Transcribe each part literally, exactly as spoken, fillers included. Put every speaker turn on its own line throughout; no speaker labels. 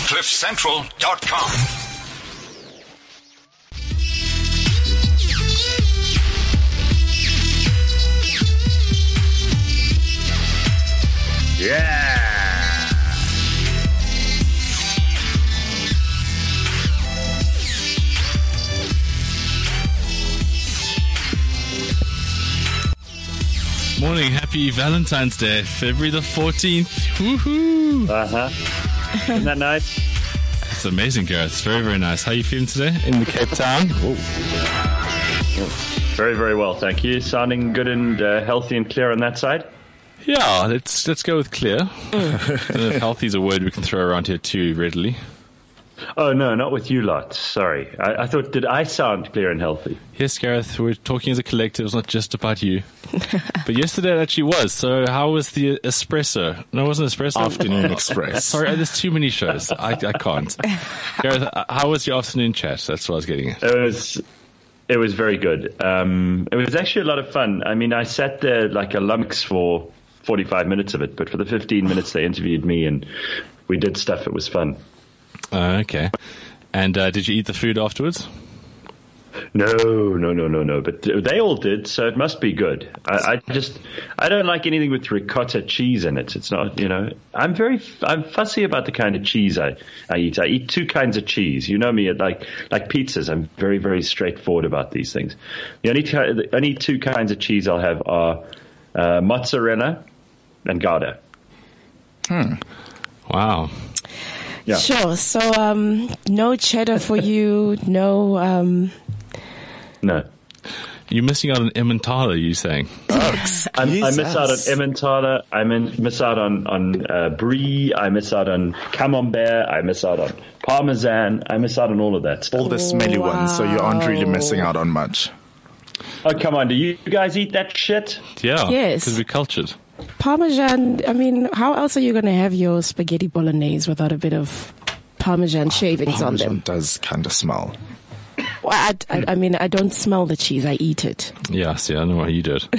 cliff central dot com. Yeah.
Morning, happy Valentine's Day, February the fourteenth. Woohoo!
Uh-huh. Isn't that nice?
It's amazing, Gareth. It's very, very nice. How are you feeling today in the Cape Town? Whoa.
Very, very well, thank you. Sounding good and uh, healthy and clear on that side?
Yeah, let's let's go with clear. I don't know if healthy is a word we can throw around here too readily.
Oh, no, not with you lot. Sorry. I, I thought, did I sound clear and healthy?
Yes, Gareth, we're talking as a collective. It's not just about you. But yesterday it actually was. So how was the espresso? No, it wasn't espresso.
Afternoon Express.
Sorry, there's too many shows. I, I can't. Gareth, how was your afternoon chat? That's what I was getting at.
It was... It was very good. Um, it was actually a lot of fun. I mean, I sat there like a lummox for forty-five minutes of it, but for the fifteen minutes they interviewed me and we did stuff, it was fun.
Uh, okay. And uh, did you eat the food afterwards?
No, no, no, no, no. But they all did, so it must be good. I, I just, I don't like anything with ricotta cheese in it. It's not, you know, I'm very, I'm fussy about the kind of cheese I, I eat. I eat two kinds of cheese. You know me, like, like pizzas. I'm very, very straightforward about these things. The only, the only two kinds of cheese I'll have are uh, mozzarella and Gouda.
Hmm. Wow.
Yeah. Sure. So, um, no cheddar for you. No. Um,
no.
You're missing out on Emmentaler, you saying?
Oh, I, I miss out on Emmentaler. I miss out on on uh, brie. I miss out on camembert. I miss out on parmesan. I miss out on all of that stuff.
All the smelly
wow.
ones. So you aren't really missing out on much.
Oh, come on. Do you guys eat that shit?
Yeah.
Yes.
Because we're cultured.
Parmesan, I mean, how else are you going to have your spaghetti bolognese without a bit of Parmesan shavings
Parmesan
on them?
Does kind of smell.
Well, I, I, I mean, I don't smell the cheese, I eat it.
Yeah, see, I know what you did.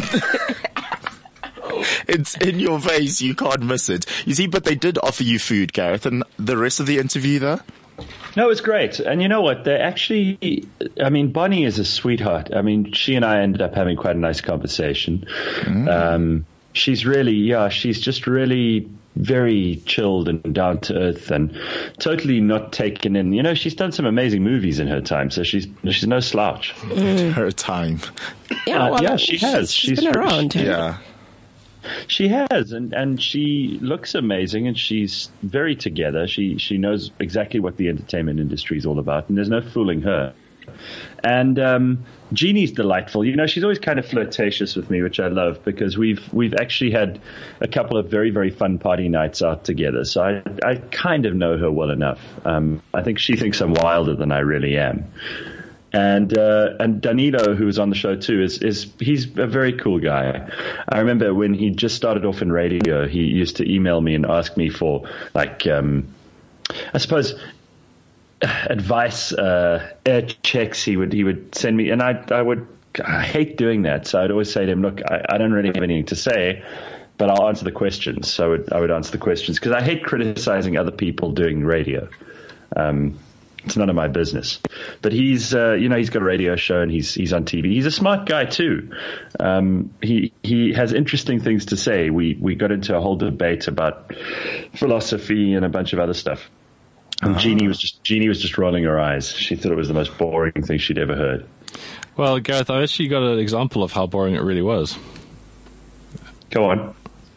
It's in your face, you can't miss it. You see, but they did offer you food, Gareth, and the rest of the interview there?
No, it's great. And you know what? They actually, I mean, Bonnie is a sweetheart. I mean, she and I ended up having quite a nice conversation. Mm. Um, she's really, yeah, she's just really very chilled and down to earth and totally not taken in. You know, she's done some amazing movies in her time, so she's she's no slouch.
Mm. Her time.
Yeah, well,
uh, yeah, she has.
She's, she's been around.
She,
yeah.
She has, and, and she looks amazing, and she's very together. She she knows exactly what the entertainment industry is all about, and there's no fooling her. And um, Jeannie's delightful. You know, she's always kind of flirtatious with me, which I love, because we've we've actually had a couple of very, very fun party nights out together. So I I kind of know her well enough. Um, I think she thinks I'm wilder than I really am. And uh, and Danilo, who was on the show too, is is he's a very cool guy. I remember when he just started off in radio, he used to email me and ask me for like, um, I suppose, advice, uh, air checks. He would he would send me, and I I would I hate doing that. So I'd always say to him, look, I, I don't really have anything to say, but I'll answer the questions. So I would, I would answer the questions because I hate criticizing other people doing radio. Um, It's none of my business. But he's, uh, you know, he's got a radio show and he's he's on T V. He's a smart guy too. Um, he he has interesting things to say. We we got into a whole debate about philosophy and a bunch of other stuff. And uh-huh. Jeannie was just Jeannie was just rolling her eyes. She thought it was the most boring thing she'd ever heard.
Well, Gareth, I actually got an example of how boring it really was.
Go on.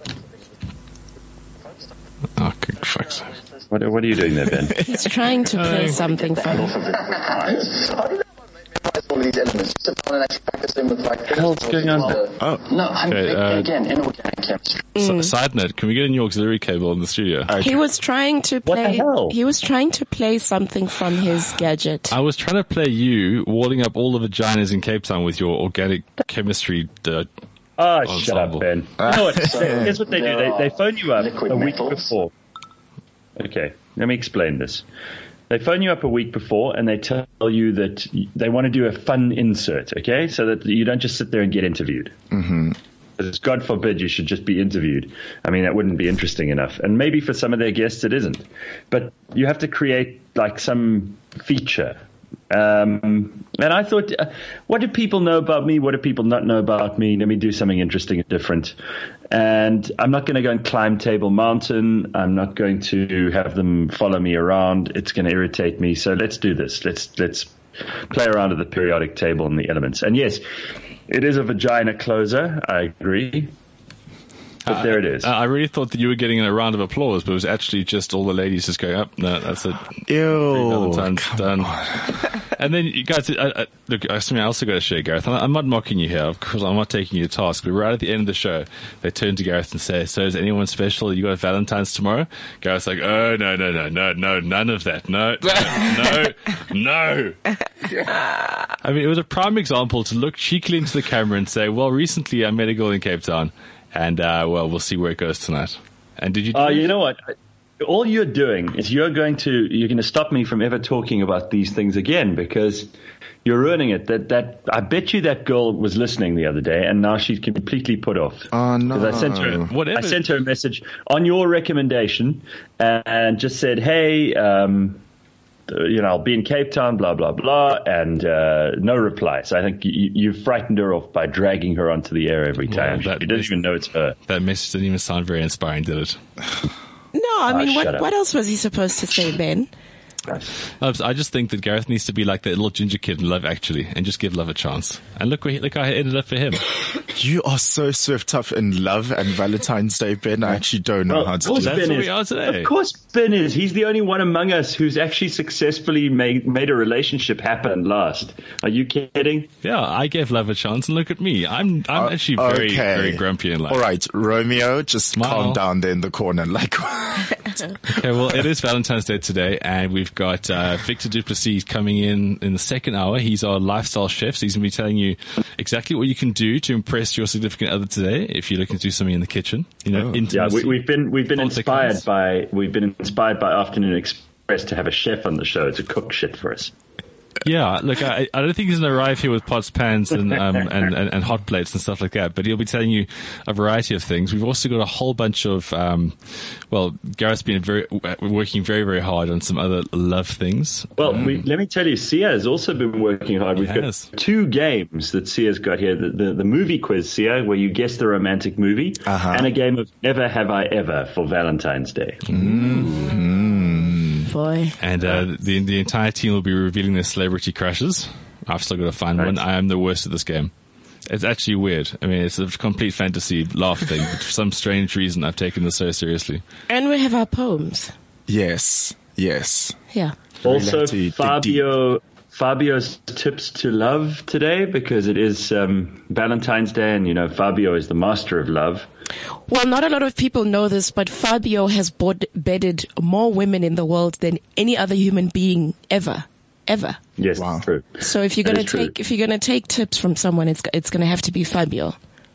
Oh, good fuck's sake.
What, what are you doing there, Ben?
He's trying to play something for me.
All these elements, sit down and actually practice them with like.
What the hell's going on?
Oh. No, I'm
Okay, uh,
again inorganic chemistry.
Mm. S- side note: can we get a new auxiliary cable in the studio?
Okay. He was trying to play.
What the hell?
He was trying to play something from his gadget.
I was trying to play you walling up all the vaginas in Cape Town with your organic chemistry dirt.
Oh,
ensemble.
shut up, Ben. You know what? Here's what they do. They, they phone you up a week before. Okay, let me explain this. They phone you up a week before and they tell you that they want to do a fun insert, okay? So that you don't just sit there and get interviewed.
Mm-hmm.
because God forbid you should just be interviewed. I mean, that wouldn't be interesting enough. And maybe for some of their guests it isn't. But you have to create like some feature. Um, and I thought, uh, what do people know about me? What do people not know about me? Let me do something interesting and different. And I'm not going to go and climb Table Mountain. I'm not going to have them follow me around. It's going to irritate me. So let's do this. Let's let's play around with the periodic table and the elements. And yes, it is a vagina closer. I agree. But
Uh,
there it is.
I really thought that you were getting a round of applause, but it was actually just all the ladies just going up. No, that's it.
Ew.
Valentine's done. And then you guys, I, I, look, I I also got to share, Gareth. I'm not mocking you here, of course. I'm not taking you to task. But right at the end of the show, they turn to Gareth and say, "So is anyone special? You got Valentine's tomorrow?" Gareth's like, "Oh no, no, no, no, no, none of that. No, no, no." I mean, it was a prime example to look cheekily into the camera and say, "Well, recently I met a girl in Cape Town, and uh, well, we'll see where it goes tonight." And did you? Do
Oh,
it?
you know what? All you're doing is you're going to you're going to stop me from ever talking about these things again because you're ruining it. That that I bet you that girl was listening the other day and now she's completely put off.
Oh, no.
Because I sent her
Whatever.
I sent her a message on your recommendation and just said, "Hey, um, you know, I'll be in Cape Town, blah blah blah," and uh, no reply. So I think you, you frightened her off by dragging her onto the air every
Well,
time.
that
She doesn't
is-
even know it's her.
That message didn't even sound very inspiring, did it?
No, I
Ah,
mean,
shut
what,
up.
what else was he supposed to say, Ben?
I just think that Gareth needs to be like that little ginger kid in Love Actually and just give love a chance. And look where he, look how it ended up for him.
You are so swift up in love and Valentine's Day, Ben. I actually don't know
Well,
how
of
to
course
do
That's
that.
Ben
what
is.
we are today.
Of course Ben is. He's the only one among us who's actually successfully made made a relationship happen last. Are you kidding?
Yeah, I gave love a chance, and look at me. I'm I'm actually very
Okay.
very grumpy in life.
All right, Romeo, just
Smile.
calm down there in the corner. Like,
Okay, well, it is Valentine's Day today, and we've got uh, Victor Duplessis coming in in the second hour. He's our lifestyle chef, so he's going to be telling you exactly what you can do to impress your significant other today if you're looking to do something in the kitchen. You know,
Yeah,
intimacy.
we, we've been we've been
Thoughts that
inspired
counts.
by we've been inspired by Afternoon Express to have a chef on the show to cook shit for us.
Yeah, look, I, I don't think he's going to arrive here with pots, pans, and, um, and, and, and hot plates and stuff like that, but he'll be telling you a variety of things. We've also got a whole bunch of, um, well, Gareth's been very, working very, very hard on some other love things.
Well, we, let me tell you, Sia has also been working hard. We've
has.
got two games that Sia's got here: the, the, the movie quiz, Sia, where you guess the romantic movie,
Uh-huh.
and a game of Never Have I Ever for Valentine's Day.
Boy.
And uh, the the entire team will be revealing their celebrity crushes. I've still got to find one.
Nice.
I am the worst at this game. It's actually weird. I mean, it's a complete fantasy laugh thing, but for some strange reason, I've taken this so seriously.
And we have our poems.
yes, yes.
Yeah.
Also,
have to dig
Fabio Fabio's tips to love today because it is um, Valentine's Day, and you know Fabio is the master of love.
Well, not a lot of people know this, but Fabio has bod- bedded more women in the world than any other human being ever, ever.
Yes,
Wow.
true.
So if you're
That
gonna
is true.
take if you're gonna take tips from someone, it's it's gonna have to be Fabio.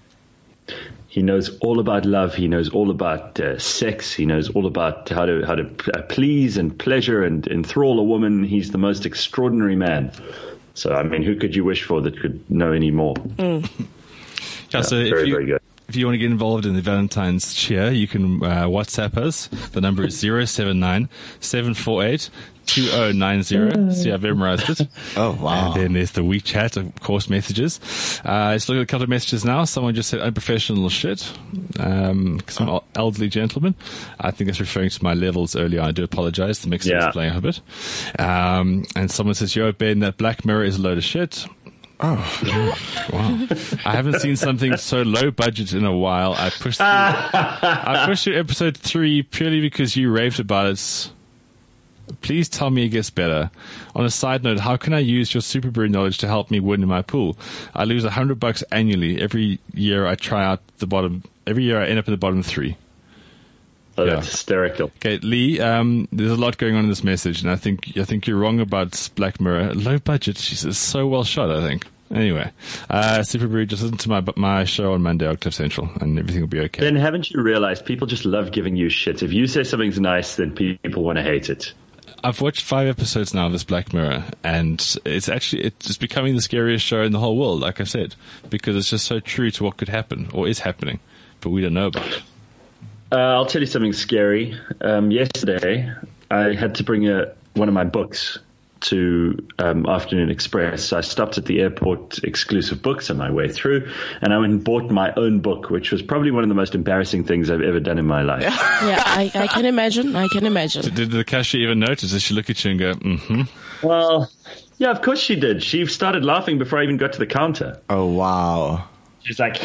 He knows all about love. He knows all about uh, sex. He knows all about how to how to uh, please and pleasure and enthrall a woman. He's the most extraordinary man. So, I mean, who could you wish for that could know any more?
Yeah, so if
very,
you,
very good.
If you want to get involved in the Valentine's cheer, you can uh, WhatsApp us. The number is zero seven nine, seven four eight, two zero nine zero. See, I've memorized it.
Oh, wow.
And then there's the WeChat, of course, messages. Uh, let's look at a couple of messages now. Someone just said unprofessional shit. Um, some el- elderly gentleman. I think it's referring to my levels earlier. I do apologize. The mixer
Yeah.
was playing a bit. Um, and someone says, yo, Ben, that Black Mirror is a load of shit. Oh, wow. I haven't seen something so low budget in a while. I pushed through, I pushed through episode three purely because you raved about it. Please tell me it gets better. On a side note, how can I use your Super Brew knowledge to help me win in my pool? I lose a hundred bucks annually. Every year I try out the bottom, every year I end up in the bottom three.
Oh,
Yeah.
that's hysterical.
Okay, Lee, um, there's a lot going on in this message, and I think I think you're wrong about Black Mirror. Low budget, she says, so well shot, I think. Anyway, uh, Super Brew, just listen to my my show on Monday, Octave Central, and everything will be okay.
Then haven't you realized people just love giving you shit? If you say something's nice, then people want to hate it.
I've watched five episodes now of this Black Mirror, and it's actually it's just becoming the scariest show in the whole world, like I said, because it's just so true to what could happen or is happening, but we don't know about it.
Uh, I'll tell you something scary. Um, yesterday, I had to bring a, one of my books to um, Afternoon Express. I stopped at the airport Exclusive Books on my way through, and I went and bought my own book, which was probably one of the most embarrassing things I've ever done in my life.
Yeah, I, I can imagine. I can imagine.
Did the cashier even notice? Did she look at you and go, mm-hmm?
Well, yeah, of course she did. She started laughing before I even got to the counter.
Oh, wow.
She's like,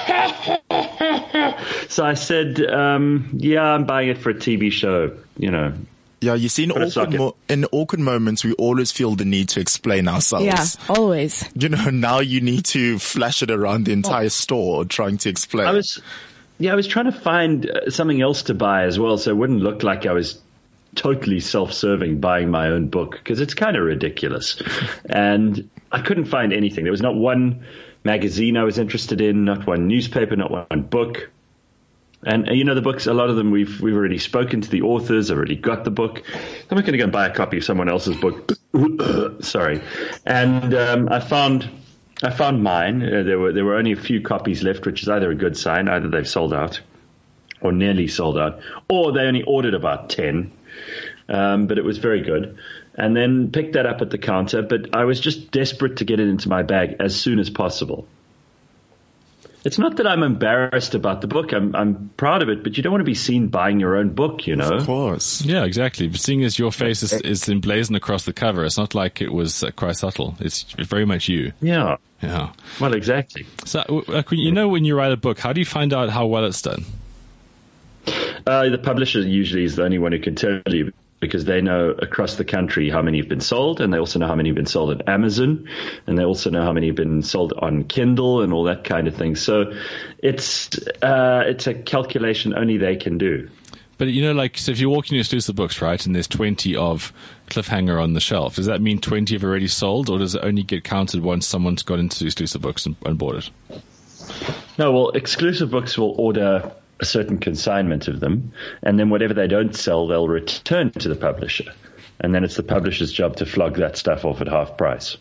so I said, um, yeah, I'm buying it for a T V show, you know.
Yeah, you see, in
Put a
awkward,
socket.
mo- in awkward moments, we always feel the need to explain ourselves.
Yeah, always.
You know, now you need to flash it around the entire store trying to explain.
I was, yeah, I was trying to find uh, something else to buy as well, so it wouldn't look like I was totally self-serving buying my own book, because it's kind of ridiculous. And I couldn't find anything. There was not one magazine I was interested in, not one newspaper, not one book. And, uh, you know, the books, a lot of them we've we've already spoken to the authors, already got the book. I'm not going to go and buy a copy of someone else's book. Sorry. And um, I found I found mine. Uh, there were there were only a few copies left, which is either a good sign, either they've sold out or nearly sold out, or they only ordered about ten. Um, but it was very good. And then picked that up at the counter. But I was just desperate to get it into my bag as soon as possible. It's not that I'm embarrassed about the book. I'm I'm proud of it, but you don't want to be seen buying your own book, you know.
Of course.
Yeah, exactly. But seeing as your face is, is emblazoned across the cover, it's not like it was uh, quite subtle. It's very much you.
Yeah.
Yeah.
Well, exactly.
So, uh, like, when- you know, when you write a book, how do you find out how well it's done?
Uh, the publisher usually is the only one who can tell you, because they know across the country how many have been sold, and they also know how many have been sold at Amazon, and they also know how many have been sold on Kindle and all that kind of thing. So it's uh, it's a calculation only they can do.
But, you know, like, so if you walk in your exclusive books, right, and there's twenty of Cliffhanger on the shelf, does that mean twenty have already sold, or does it only get counted once someone's got into exclusive books and, and bought it?
No, well, Exclusive Books will order a certain consignment of them, and then whatever they don't sell, they'll return to the publisher. And then it's the publisher's job to flog that stuff off at half price.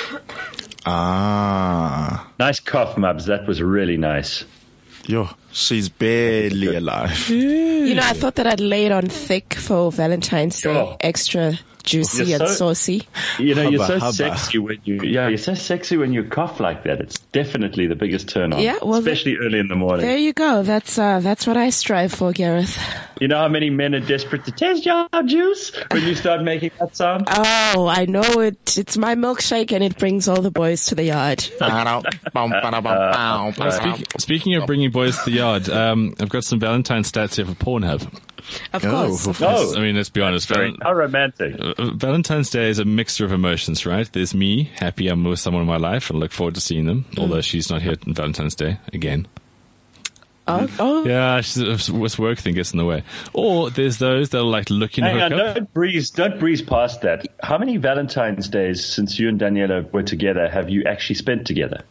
Ah.
Nice cough, Mubs. That was really nice.
Yo, she's barely alive.
You know, I thought that I'd lay it on thick for Valentine's Day,
Oh.
extra juicy
You're
and
so-
saucy.
You know, you're
Hubba,
so
hubba.
sexy when you, yeah, you're so sexy when you cough like that. It's definitely the biggest turn on.
Yeah, well,
especially early in the morning.
There you go. That's uh, that's what I strive for, Gareth.
You know how many men are desperate to taste your juice when you start making that sound?
Oh, I know it. It's my milkshake, and it brings all the boys to the yard.
Uh, speak, speaking of bringing boys to the yard, um, I've got some Valentine's stats here for Pornhub.
Of
Oh,
course.
of
Oh,
I mean, let's be honest. Val-
how romantic.
uh, Valentine's Day is a mixture of emotions, right? There's me, happy I'm with someone in my life and look forward to seeing them, although she's not here on Valentine's Day again.
Oh, oh.
Yeah, she's, this work thing gets in the way. Or there's those that are like looking to
Hang
hook
on,
up.
don't breeze, don't breeze past that. How many Valentine's days since you and Daniela were together have you actually spent together?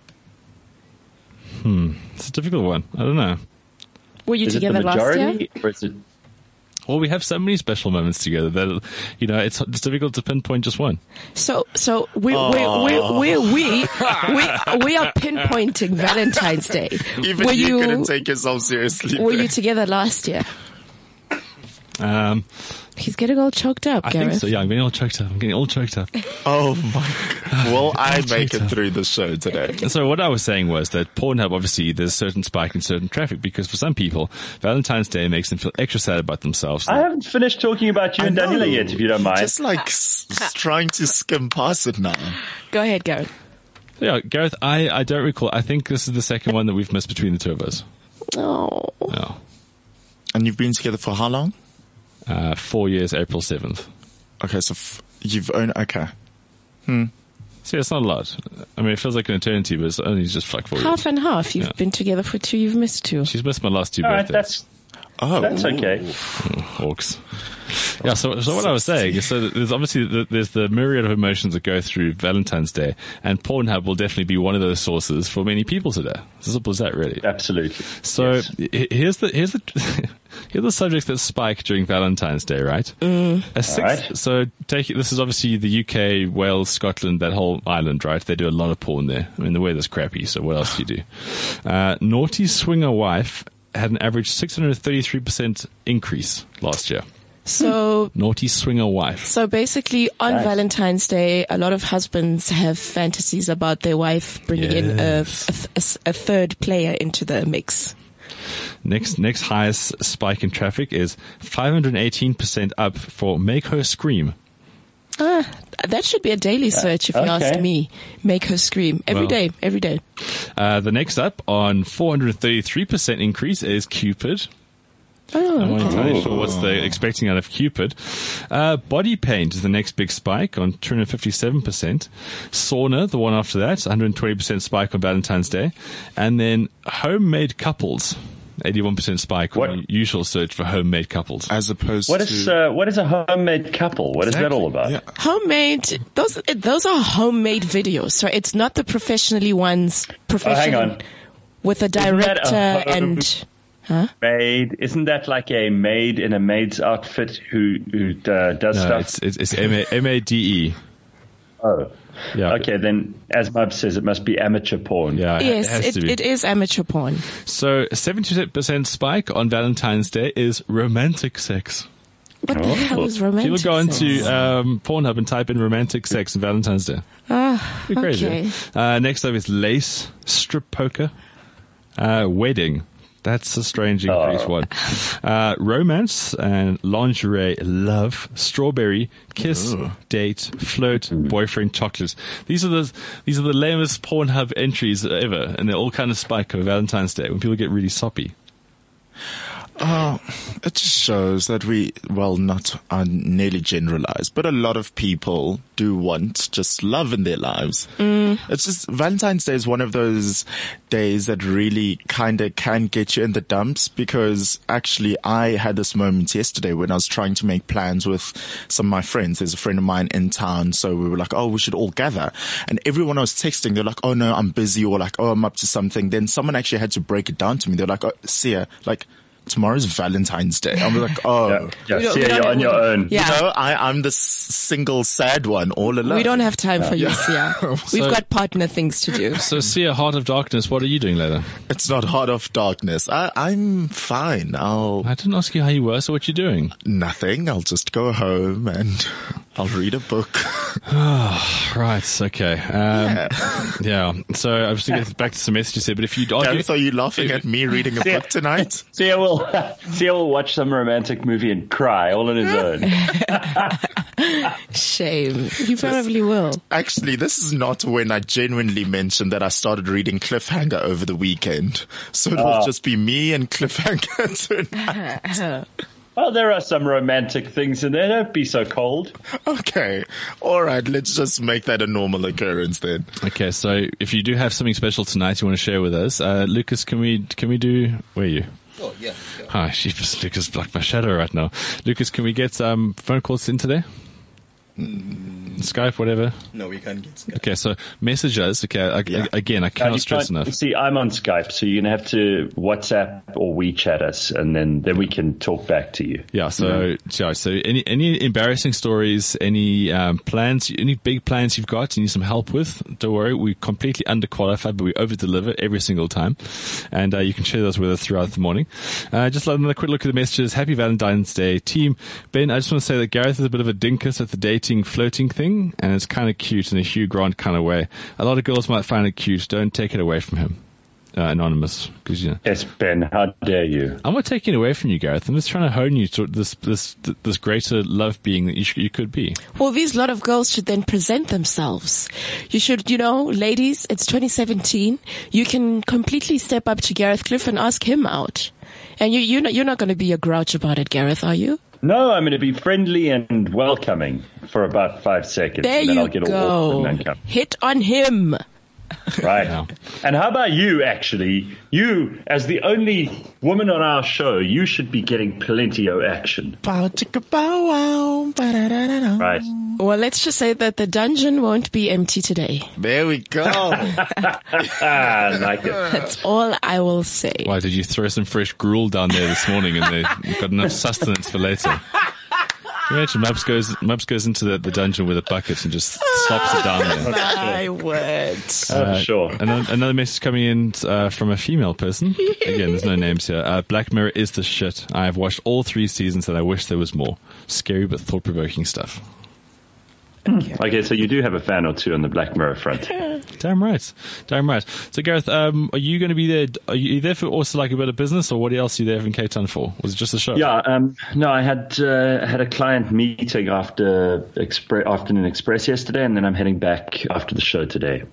It's a difficult one. I don't know.
Were you
Is it the
together last
majority,
year?
or is it?
Well, we have so many special moments together that, you know, it's, it's difficult to pinpoint just one.
So, so we we we we we we, we are pinpointing Valentine's Day.
Even
were
you,
you
couldn't take yourself seriously.
were
bro.
you together last year?
Um,
He's getting all choked up,
I
Gareth.
think so. Yeah, I'm getting all choked up. I'm getting all choked up.
Oh my God. Will I make it through the show today?
And so what I was saying was that Pornhub, obviously, there's a certain spike in certain traffic because for some people, Valentine's Day makes them feel extra sad about themselves.
I haven't finished talking about you and
I know.
Daniela yet, if you don't mind.
Just like s- s- trying to skim past it now.
Go ahead, Gareth.
Yeah, Gareth, I, I don't recall. I think this is the second one that we've missed between the two of us.
Oh,
Yeah.
And you've been together for how long?
Uh, four years, April seventh.
Okay, so f- you've owned, okay.
See, it's not a lot. I mean, it feels like an eternity, but it's only just like four
half
years.
and half. You've
Yeah.
been together for two. You've missed two.
She's missed my last two
All right,
birthdays.
that's
Oh.
that's okay.
Oh, hawks. Yeah, so, so what I was saying is, so there's obviously the, there's the myriad of emotions that go through Valentine's Day, and Pornhub will definitely be one of those sources for many people today. It's as simple as that, really.
Absolutely.
So
Yes.
h- here's the here's the here are the subjects that spike during Valentine's Day, right?
Mm.
A six,
Alright.
So take it. This is obviously the U K, Wales, Scotland, that whole island, right? They do a lot of porn there. I mean, the weather's crappy, so what else do you do? Uh, Naughty Swinger Wife had an average six hundred thirty-three percent increase last year.
So,
Naughty Swinger Wife.
so basically on
Nice.
Valentine's Day, a lot of husbands have fantasies about their wife bringing in a, a,
Yes.
a- a third player into the mix.
Next, next highest spike in traffic is five hundred eighteen percent up for Make Her Scream.
Ah, that should be a daily search if you
okay.
ask me. Make her scream. every
Well.
day, every day.
Uh, the next up on four hundred thirty-three percent increase is Cupid.
Oh,
I'm not
okay.
entirely sure what's they expecting out of Cupid. Uh, body paint is the next big spike on two hundred fifty-seven percent. Sauna, the one after that, one hundred twenty percent spike on Valentine's Day. And then homemade couples, eighty-one percent spike
What?
on the usual search for homemade couples.
As opposed
What
to.
is uh, what is a homemade couple? What is that all about?
Yeah.
Homemade, those, those are homemade videos, right? It's not the professionally ones, professional
on.
with a
that a
director
home-
and, huh?
Maid, isn't that like a maid in a maid's outfit who who uh, does
No,
stuff?
it's, it's, it's M A M A D E.
Oh,
Yeah.
okay. Then, as Mub says, it must be amateur porn.
Yeah, it
Yes,
has
it,
to be.
it is amateur porn.
So seventy percent spike on Valentine's Day is romantic sex.
What the
Oh.
hell is romantic
People go into
sex?
um, Pornhub and type in romantic sex on Valentine's Day.
Ah,
Pretty crazy.
okay.
Uh, next up is lace, strip poker, uh, wedding. That's a strange increase
Oh.
one. Uh, romance and lingerie, love, strawberry, kiss, date, flirt, boyfriend, chocolate. These are the these are the lamest Pornhub entries ever, and they all kind of spike on Valentine's Day when people get really soppy.
Uh, it just shows that we, well, not uh, nearly generalized, but a lot of people do want just love in their lives. Mm. It's just, Valentine's Day is one of those days that really kind of can get you in the dumps, because actually I had this moment yesterday when I was trying to make plans with some of my friends. There's a friend of mine in town, so we were like, oh, we should all gather. And everyone I was texting, they're like, oh no, I'm busy, or like, oh, I'm up to something. Then someone actually had to break it down to me. They're like, oh, Sia, like, tomorrow's Valentine's Day. I'm like, oh.
Yeah, yeah.
We don't-
See,
we don't-
you're on your own.
Yeah.
You know, I, I'm the s- single sad one all alone.
We don't have time for you, Sia. We've
So-
got partner things to do.
So, Sia, Heart of Darkness, what are you doing later?
It's not Heart of Darkness. I, I'm fine. I'll,
I didn't ask you how you were, so what you doing?
nothing. I'll just go home and I'll read a book.
Right, okay. Um, yeah. So I was going to get back to some messages here, but if you argue,
Gareth, are you laughing at me reading a book tonight?
Sia will Sia will watch some romantic movie and cry all on his own.
Shame. You probably will.
Actually, this is not when I genuinely mentioned that I started reading Cliffhanger over the weekend. So it will just be me and Cliffhanger tonight.
Well, there are some romantic things in there. Don't be so cold.
Okay. All right. Let's just make that a normal occurrence then.
okay. So if you do have something special tonight you want to share with us, uh, Lucas, can we can we do? Where are you?
Oh, yeah. yeah.
Hi, sheesh, Lucas is like my shadow right now. Lucas, can we get um, phone calls in today? Skype, whatever.
No, we can't get Skype.
Okay, so message us. Okay, I,
Yeah.
again, I
Now,
cannot
you
stress
can't-
enough.
See, I'm on Skype, so you're going to have to WhatsApp or WeChat us, and then, then we can talk back to you.
Yeah, so yeah, so any any embarrassing stories, any um, plans, any big plans you've got, you need some help with, don't worry, we're completely underqualified, but we over deliver every single time, and uh, you can share those with us throughout the morning. Uh, just another quick look at the messages. Happy Valentine's Day, team. Ben, I just want to say that Gareth is a bit of a dinkus at the dating, flirting thing, and it's kind of cute in a Hugh Grant kind of way. A lot of girls might find it cute. Don't take it away from him, uh, anonymous, because you know.
Yes, Ben, how dare you?
I'm not taking it away from you, Gareth. I'm just trying to hone you to this this this greater love being that you, sh- you could be.
Well, these lot of girls should then present themselves. You should, you know, ladies, it's twenty seventeen. You can completely step up to Gareth Cliff and ask him out. And you, you're not, you're not going to be a grouch about it, Gareth, are you?
No, I'm going to be friendly and welcoming for about five seconds,
There
and then
you
I'll get all awkward
go.
and uncomfortable.
Hit on him.
Right.
Yeah.
And how about you, actually? You, as the only woman on our show, you should be getting plenty of action.
Bow, chicka, bow, wow, ba-da-da-da-da.
Right.
Well, let's just say that the dungeon won't be empty today.
There we go.
I like it.
That's all I will say.
Why did you throw some fresh gruel down there this morning and they, you've got enough sustenance for later? Can you imagine Mubs goes, Mubs goes into the, the dungeon with a bucket and just slops it down there.
My word.
Oh, sure.
Another, another message coming in uh, from a female person. Again, there's no names here. Uh, Black Mirror is the shit. I have watched all three seasons and I wish there was more. Scary but thought-provoking stuff.
Okay, so you do have a fan or two on the Black Mirror front.
Damn right. Damn right. So, Gareth, um, are you going to be there? Are you there for also like a bit of business, or what else are you there in Cape Town for? Was it just a show?
Yeah, um, no, I had uh, had a client meeting after Expre- Afternoon Express yesterday, and then I'm heading back after the show today.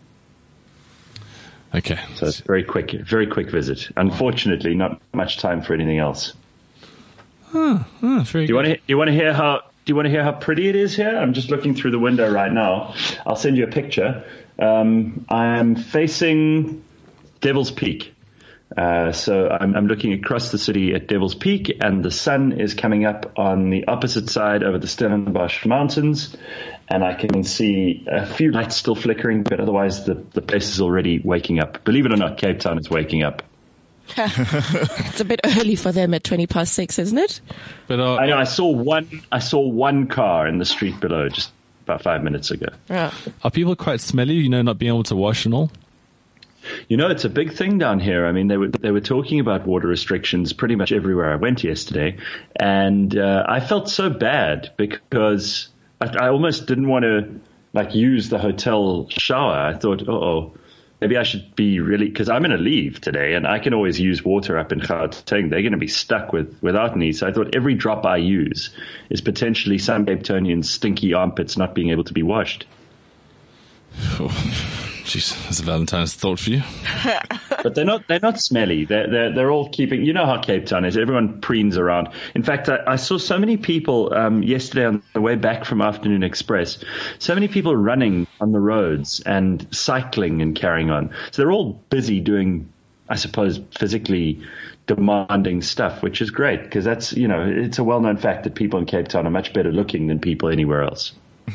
Okay.
So it's a very quick, very quick visit. Unfortunately, not much time for anything else.
Oh, oh, very
Do you
good.
want to? Do you want to hear how? Do you want to hear how pretty it is here? I'm just looking through the window right now. I'll send you a picture. Um, I'm facing Devil's Peak. Uh, so I'm, I'm looking across the city at Devil's Peak, and the sun is coming up on the opposite side over the Stellenbosch Mountains, and I can see a few lights still flickering, but otherwise the, the place is already waking up. Believe it or not, Cape Town is waking up.
It's a bit early for them at twenty past six, isn't it?
But uh,
I know I saw one. I saw one car in the street below just about five minutes ago.
Yeah.
are people quite smelly? You know, not being able to wash and all.
You know, it's a big thing down here. I mean, they were they were talking about water restrictions pretty much everywhere I went yesterday, and uh, I felt so bad because I, I almost didn't want to like use the hotel shower. I thought, oh, maybe I should be really, because I'm going to leave today, and I can always use water up in Gauteng. They're going to be stuck with without me. So I thought every drop I use is potentially some Cape Townians' stinky armpits not being able to be washed.
Jeez, that's a Valentine's thought for you.
But they're not they're not smelly. They're, they're, they're all keeping, you know how Cape Town is. Everyone preens around. In fact, I, I saw so many people um, yesterday on the way back from Afternoon Express, so many people running on the roads and cycling and carrying on. So they're all busy doing, I suppose, physically demanding stuff, which is great because that's, you know, it's a well-known fact that people in Cape Town are much better looking than people anywhere else.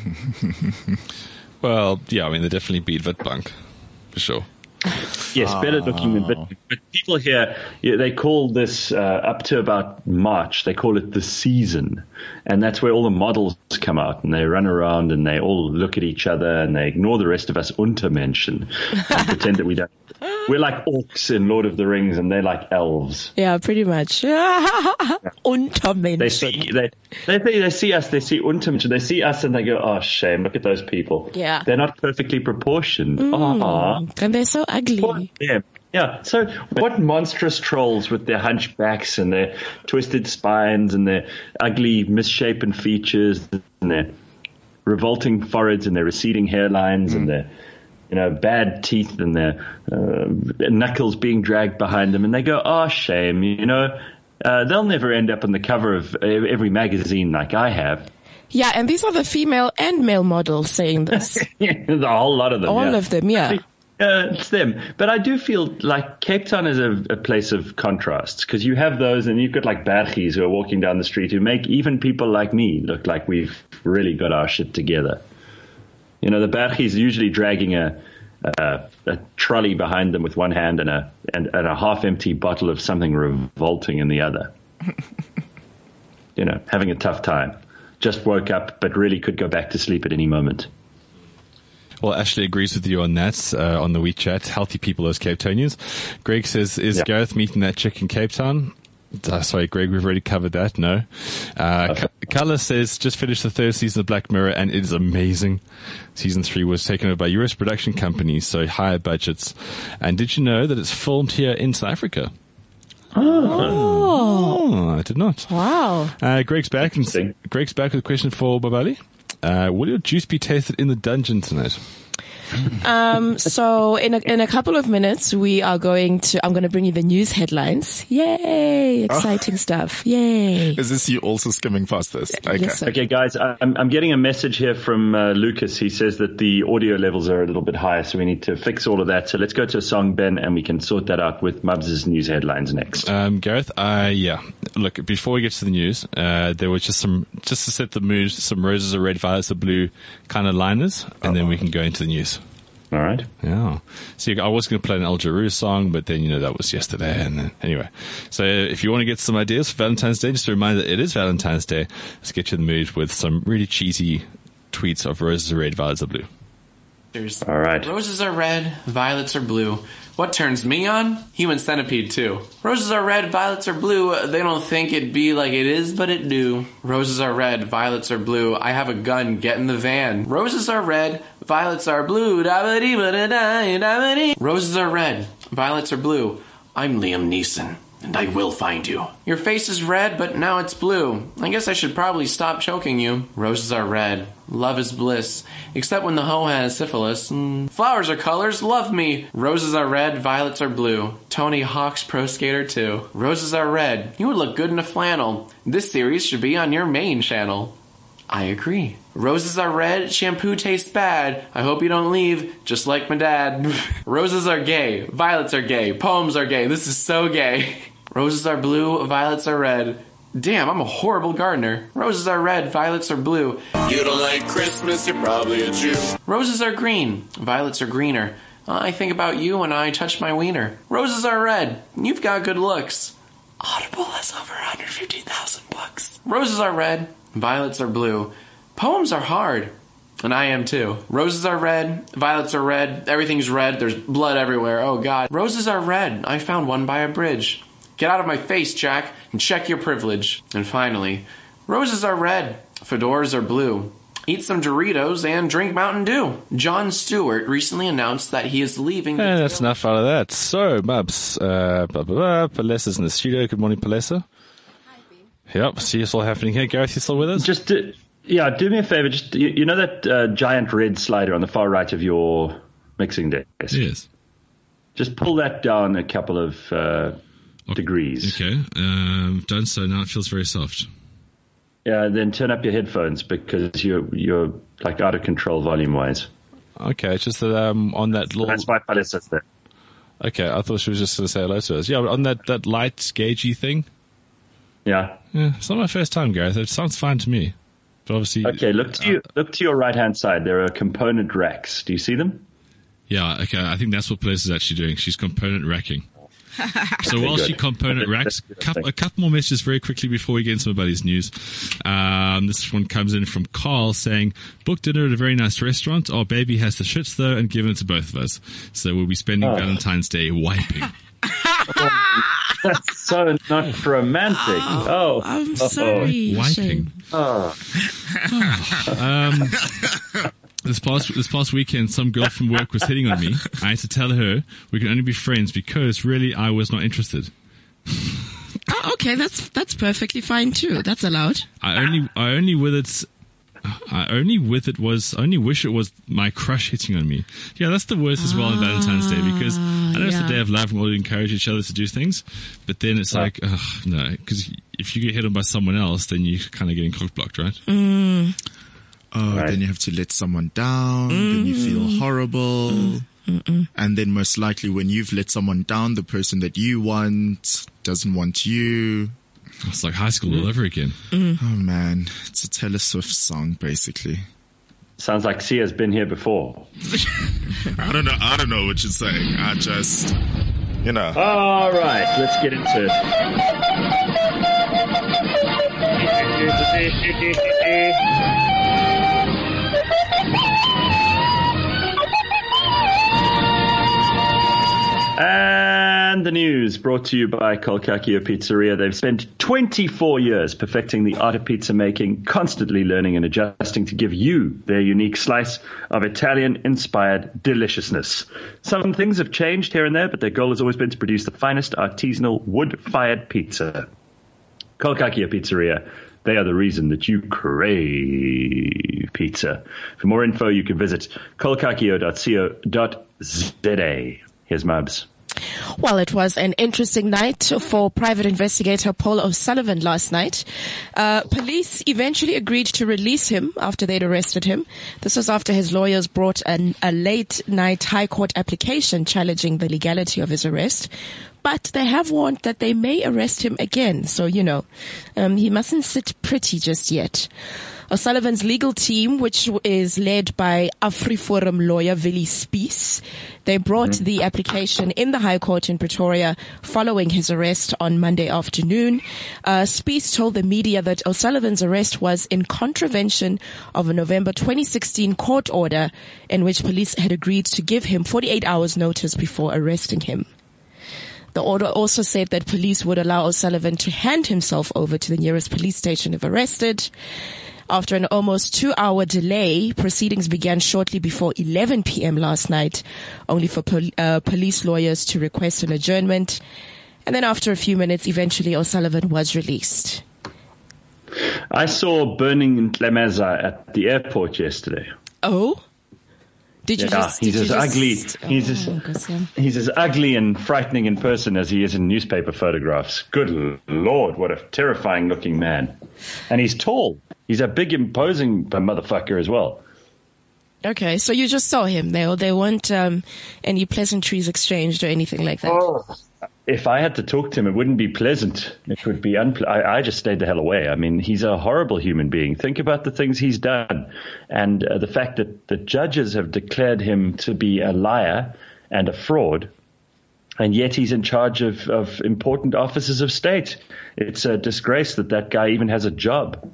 Well, yeah, I mean, they definitely beat Witbank, for sure.
Yes, better looking than Witbank. But people here, yeah, they call this uh, up to about March, they call it the season. And that's where all the models come out and they run around and they all look at each other and they ignore the rest of us Untermenschen and pretend that we don't. We're like orcs in Lord of the Rings and they're like elves.
Yeah, pretty much. Untermenschen.
They see, they, they, they, they see us, they see Untermenschen, they see us and they go, oh, shame, look at those people.
Yeah.
They're not perfectly proportioned. Aww.
And they're so ugly.
Poor them. Yeah. So what monstrous trolls with their hunchbacks and their twisted spines and their ugly misshapen features and their revolting foreheads and their receding hairlines mm. and their, you know, bad teeth and their uh, knuckles being dragged behind them. And they go, oh, shame, you know, uh, they'll never end up on the cover of every magazine like I have.
Yeah. And these are the female and male models saying this.
There's a whole lot of them.
All
yeah.
of them. Yeah.
Uh, it's them. But I do feel like Cape Town is a, a place of contrasts because you have those and you've got like Bergies who are walking down the street who make even people like me look like we've really got our shit together. You know, the Bergies usually dragging a, a, a trolley behind them with one hand and a, and, and a half empty bottle of something revolting in the other. You know, having a tough time. Just woke up, but really could go back to sleep at any moment.
Well, Ashley agrees with you on that, uh, on the WeChat. Healthy people, those Cape Townians. Greg says, is
yeah.
Gareth meeting that chick in Cape Town? Uh, sorry, Greg, we've already covered that. No. Uh, okay. Carla says, just finished the third season of Black Mirror and it is amazing. Season three was taken over by U S production companies, so higher budgets. And did you know that it's filmed here in South Africa?
Oh.
oh I did not.
Wow.
Uh, Greg's back. And, Greg's back with a question for Babali. Uh, will your juice be tasted in the dungeon tonight?
Um, so in a, in a couple of minutes, we are going to, I'm going to bring you the news headlines. Yay! Exciting oh. stuff. Yay.
Is this you also skimming past this? Okay.
Yes, sir.
Okay, guys, I'm, I'm getting a message here from uh, Lucas. He says that the audio levels are a little bit higher, so we need to fix all of that. So let's go to a song, Ben, and we can sort that out with Mubs' news headlines next.
Um, Gareth, uh, yeah. Look, before we get to the news, uh, there was just some, just to set the mood, some roses are red, violets are blue kind of liners, and Uh-oh. then we can go into the news.
All right.
Yeah. See, I was going to play an El Jarreau song, but then, you know, that was yesterday. And then, anyway. So if you want to get some ideas for Valentine's Day, just a reminder that it is Valentine's Day. Let's get you in the mood with some really cheesy tweets of roses are red, violets are blue.
All right.
Roses are red, violets are blue. What turns me on? Human Centipede two. Roses are red, violets are blue. They don't think it be like it is, but it do. Roses are red, violets are blue. I have a gun, get in the van. Roses are red, violets are blue. Roses are red, violets are blue. I'm Liam Neeson, and I will find you. Your face is red, but now it's blue. I guess I should probably stop choking you. Roses are red. Love is bliss. Except when the hoe has syphilis. Mm. Flowers are colors. Love me. Roses are red. Violets are blue. Tony Hawk's Pro Skater two. Roses are red. You would look good in a flannel. This series should be on your main channel. I agree. Roses are red. Shampoo tastes bad. I hope you don't leave, just like my dad. Roses are gay. Violets are gay. Poems are gay. This is so gay. Roses are blue. Violets are red. Damn, I'm a horrible gardener. Roses are red, violets are blue. You don't like Christmas, you're probably a Jew. Roses are green, violets are greener. I think about you when I touch my wiener. Roses are red, you've got good looks. Audible has over one hundred fifty thousand books. Roses are red, violets are blue. Poems are hard, and I am too. Roses are red, violets are red, everything's red, there's blood everywhere, oh god. Roses are red, I found one by a bridge. Get out of my face, Jack, and check your privilege. And finally, roses are red, fedoras are blue. Eat some Doritos and drink Mountain Dew. Jon Stewart recently announced that he is leaving.
And that's enough out of that. So, Mubs, uh, blah, blah, blah. Palesa's in the studio. Good morning, Palesa. Hi, Ben. Yep, see it's all happening here. Gareth, you still with us?
Just, do, yeah, do me a favor. Just you, you know that uh, giant red slider on the far right of your mixing desk?
Yes.
Just pull that down a couple of uh, degrees.
Okay. Um, done so. Now it feels very soft.
Yeah, then turn up your headphones because you're you're like out of control volume wise.
Okay, it's just that um on that little.
That's why Palesa's there.
Okay, I thought she was just going to say hello to us. Yeah, but on that that light gaugey thing.
Yeah.
Yeah, it's not my first time, Gareth. It sounds fine to me, but obviously.
Okay, look to uh, you. Look to your right hand side. There are component racks. Do you see them?
Yeah. Okay, I think that's what Palesa's actually doing. She's component racking. So while she component racks, a couple more messages very quickly before we get into somebody's news. Um, this one comes in from Carl saying, booked dinner at a very nice restaurant. Our baby has the shits though and given it to both of us. So we'll be spending oh. Valentine's Day wiping.
Oh, that's so not romantic. Oh,
oh I'm sorry.
Wiping.
Oh.
oh. Um, This past this past weekend, some girl from work was hitting on me. I had to tell her we can only be friends because really I was not interested.
Oh, okay, that's that's perfectly fine too. That's allowed.
I only I only with it. I only with it was I only wish it was my crush hitting on me. Yeah, that's the worst as well on Valentine's Day because I know it's
yeah.
the day of love and we all encourage each other to do things, but then it's like ugh, no, because if you get hit on by someone else, then you're kind of getting cock blocked, right?
Mm.
Oh,
right.
Then you have to let someone down, mm-hmm. then you feel horrible. Mm-hmm. And then most likely when you've let someone down, the person that you want doesn't want you.
It's like high school mm-hmm. all over again.
Mm-hmm.
Oh man, it's a Taylor Swift song basically.
Sounds like Sia's been here before.
I don't know, I don't know what you're saying. I just, you know.
All right, let's get into it. And the news brought to you by Kolkakio Pizzeria. They've spent twenty-four years perfecting the art of pizza making, constantly learning and adjusting to give you their unique slice of Italian-inspired deliciousness. Some things have changed here and there, but their goal has always been to produce the finest artisanal wood-fired pizza. Kolkakio Pizzeria. They are the reason that you crave pizza. For more info, you can visit kolkakio dot co dot za. Here's Mubs.
Well, it was an interesting night for private investigator Paul O'Sullivan last night. Uh, police eventually agreed to release him after they'd arrested him. This was after his lawyers brought an, a late-night High Court application challenging the legality of his arrest. But they have warned that they may arrest him again. So, you know, um, he mustn't sit pretty just yet. O'Sullivan's legal team, which is led by AfriForum lawyer Willie Spies, they brought mm-hmm. the application in the High Court in Pretoria following his arrest on Monday afternoon. Uh, Spies told the media that O'Sullivan's arrest was in contravention of a November twenty sixteen court order in which police had agreed to give him forty-eight hours notice before arresting him. The order also said that police would allow O'Sullivan to hand himself over to the nearest police station if arrested. After an almost two-hour delay, proceedings began shortly before eleven p.m. last night, only for pol- uh, police lawyers to request an adjournment. And then after a few minutes, eventually O'Sullivan was released.
I saw burning Ntlemaza at the airport yesterday.
Oh? Did you
yeah,
just...
he's
did
as
you
ugly.
just,
He's
oh,
as, he's as ugly and frightening in person as he is in newspaper photographs. Good Lord, what a terrifying-looking man! And he's tall. He's a big, imposing motherfucker as well.
Okay, so you just saw him there. There weren't um, any pleasantries exchanged or anything like that.
Oh. If I had to talk to him, it wouldn't be pleasant. It would be unple- I, I just stayed the hell away. I mean, he's a horrible human being. Think about the things he's done. And uh, the fact that the judges have declared him to be a liar and a fraud, and yet he's in charge of, of important offices of state. It's a disgrace that that guy even has a job.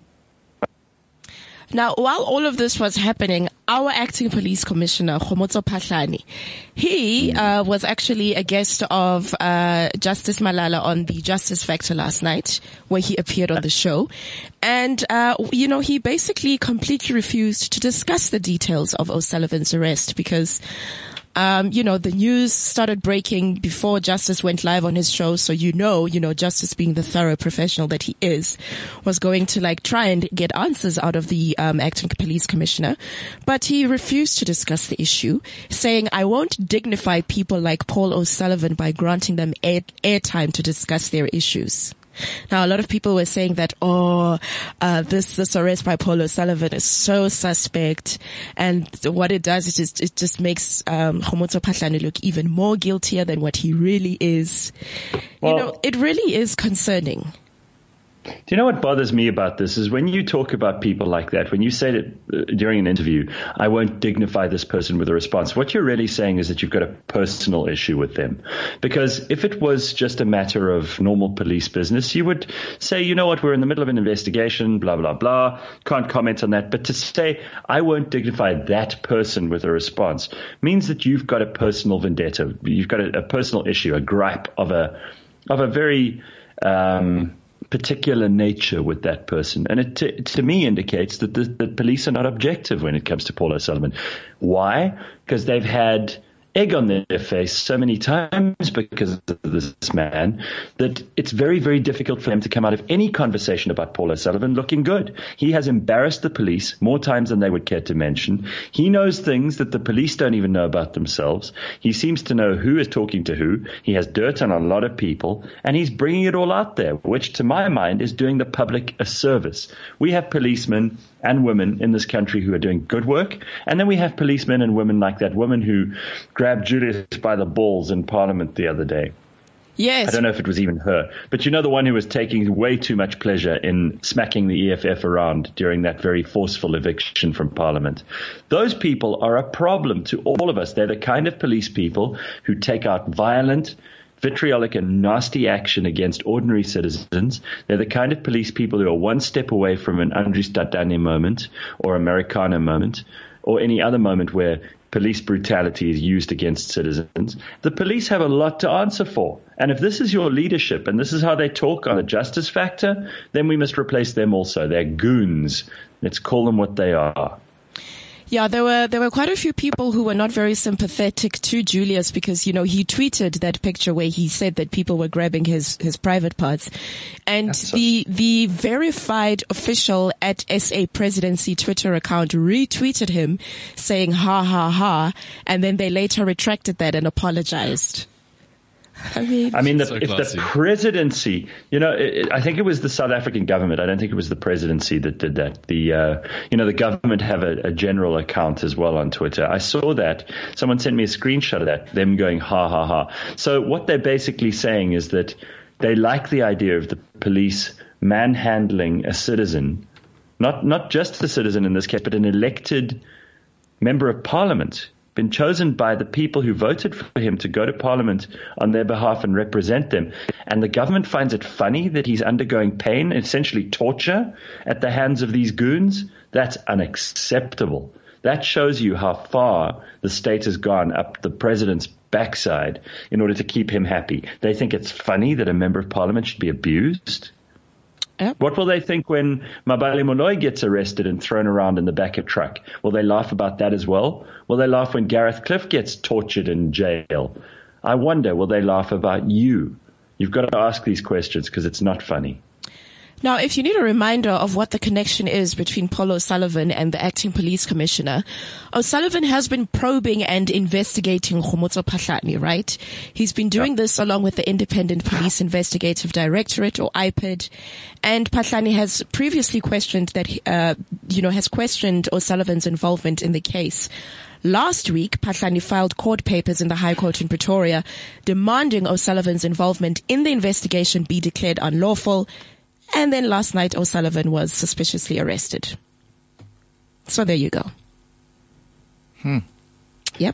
Now, while all of this was happening, our acting police commissioner, Khomotso Phahlane, he uh, was actually a guest of uh, Justice Malala on the Justice Factor last night, where he appeared on the show. And, uh, you know, he basically completely refused to discuss the details of O'Sullivan's arrest because Um, you know, the news started breaking before Justice went live on his show. So, you know, you know, Justice being the thorough professional that he is, was going to like try and get answers out of the, um, acting police commissioner. But he refused to discuss the issue, saying, I won't dignify people like Paul O'Sullivan by granting them air, airtime to discuss their issues. Now, a lot of people were saying that, oh, uh, this, this arrest by Paul O'Sullivan is so suspect. And what it does is just, it just makes, um, Khomotso Phahlane look even more guiltier than what he really is. Well, you know, it really is concerning.
Do you know what bothers me about this is when you talk about people like that, when you say that uh, during an interview, I won't dignify this person with a response, what you're really saying is that you've got a personal issue with them. Because if it was just a matter of normal police business, you would say, you know what, we're in the middle of an investigation, blah, blah, blah, can't comment on that. But to say, I won't dignify that person with a response means that you've got a personal vendetta. You've got a, a personal issue, a gripe of a, of a very, um, particular nature with that person. And it to, to me indicates that the, the police are not objective when it comes to Paul O'Sullivan. Why? Because they've had egg on their face so many times because of this man that it's very, very difficult for them to come out of any conversation about Paul O'Sullivan looking good. He has embarrassed the police more times than they would care to mention. He knows things that the police don't even know about themselves. He seems to know who is talking to who. He has dirt on a lot of people, and he's bringing it all out there, which to my mind is doing the public a service. We have policemen and women in this country who are doing good work, and then we have policemen and women like that woman who grabbed Julius by the balls in Parliament the other day.
Yes.
I don't know if it was even her, but you know the one who was taking way too much pleasure in smacking the E F F around during that very forceful eviction from Parliament. Those people are a problem to all of us. They're the kind of police people who take out violent, vitriolic and nasty action against ordinary citizens. They're the kind of police people who are one step away from an Andries Tatane moment or Americana moment or any other moment where police brutality is used against citizens. The police have a lot to answer for. And if this is your leadership and this is how they talk on the Justice Factor, then we must replace them also. They're goons. Let's call them what they are.
Yeah, there were there were quite a few people who were not very sympathetic to Julius because, you know, he tweeted that picture where he said that people were grabbing his, his private parts. And the the verified official at S A Presidency Twitter account retweeted him saying ha ha ha, and then they later retracted that and apologized. I mean,
I mean, the,
So
if
classy.
the presidency, you know, it, it- I think it was the South African government. I don't think it was the presidency that did that. The, uh, you know, the government have a, a general account as well on Twitter. I saw that. Someone sent me a screenshot of that, them going ha ha ha. So what they're basically saying is that they like the idea of the police manhandling a citizen, not not just a citizen in this case, but an elected member of parliament, been chosen by the people who voted for him to go to parliament on their behalf and represent them. And the government finds it funny that he's undergoing pain, essentially torture, at the hands of these goons. That's unacceptable. That shows you how far the state has gone up the president's backside in order to keep him happy. They think it's funny that a member of parliament should be abused.
Yep.
What will they think when Mabali Moloi gets arrested and thrown around in the back of a truck? Will they laugh about that as well? Will they laugh when Gareth Cliff gets tortured in jail? I wonder, will they laugh about you? You've got to ask these questions because it's not funny.
Now, if you need a reminder of what the connection is between Paul O'Sullivan and the acting police commissioner, O'Sullivan has been probing and investigating Khomotso Phahlane, right? He's been doing this along with the Independent Police Investigative Directorate, or I P I D, and Phahlane has previously questioned that, uh, you know, has questioned O'Sullivan's involvement in the case. Last week, Phahlane filed court papers in the High Court in Pretoria demanding O'Sullivan's involvement in the investigation be declared unlawful. And then last night, O'Sullivan was suspiciously arrested. So there you go.
Hmm.
Yep.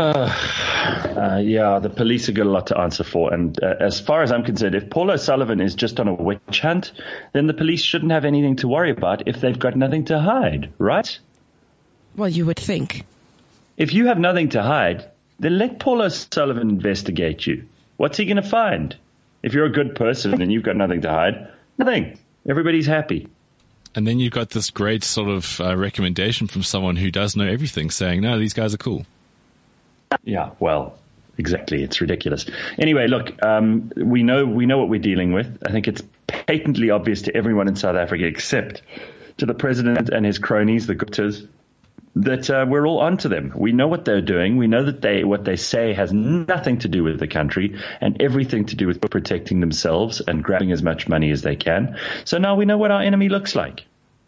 Uh, yeah, the police have got a lot to answer for. And uh, as far as I'm concerned, if Paul O'Sullivan is just on a witch hunt, then the police shouldn't have anything to worry about if they've got nothing to hide, right?
Well, you would think.
If you have nothing to hide, then let Paul O'Sullivan investigate you. What's he going to find? If you're a good person and you've got nothing to hide, nothing. Everybody's happy.
And then you've got this great sort of uh, recommendation from someone who does know everything saying, no, these guys are cool.
Yeah, well, exactly. It's ridiculous. Anyway, look, um, we know we know what we're dealing with. I think it's patently obvious to everyone in South Africa, except to the president and his cronies, the Guptas, that uh, we're all onto them. We know what they're doing. We know that they what they say has nothing to do with the country and everything to do with protecting themselves and grabbing as much money as they can. So now we know what our enemy looks like.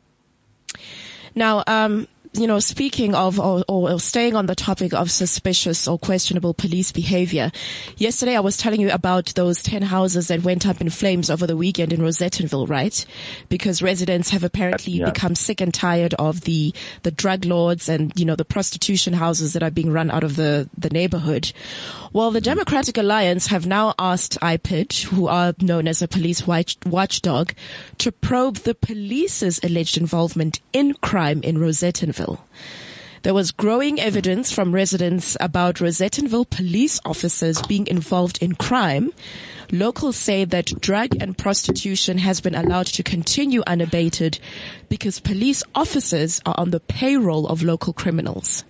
Now, um, you know, speaking of or, or staying on the topic of suspicious or questionable police behavior, yesterday I was telling you about those ten houses that went up in flames over the weekend in Rosettenville, right? Because residents have apparently
Yeah.
become sick and tired of the, the drug lords and, you know, the prostitution houses that are being run out of the, the neighborhood. Well, the Democratic Alliance have now asked I P I D, who are known as a police watch, watchdog, to probe the police's alleged involvement in crime in Rosettenville. There was growing evidence from residents about Rosettenville police officers being involved in crime. Locals say that drug and prostitution has been allowed to continue unabated because police officers are on the payroll of local criminals.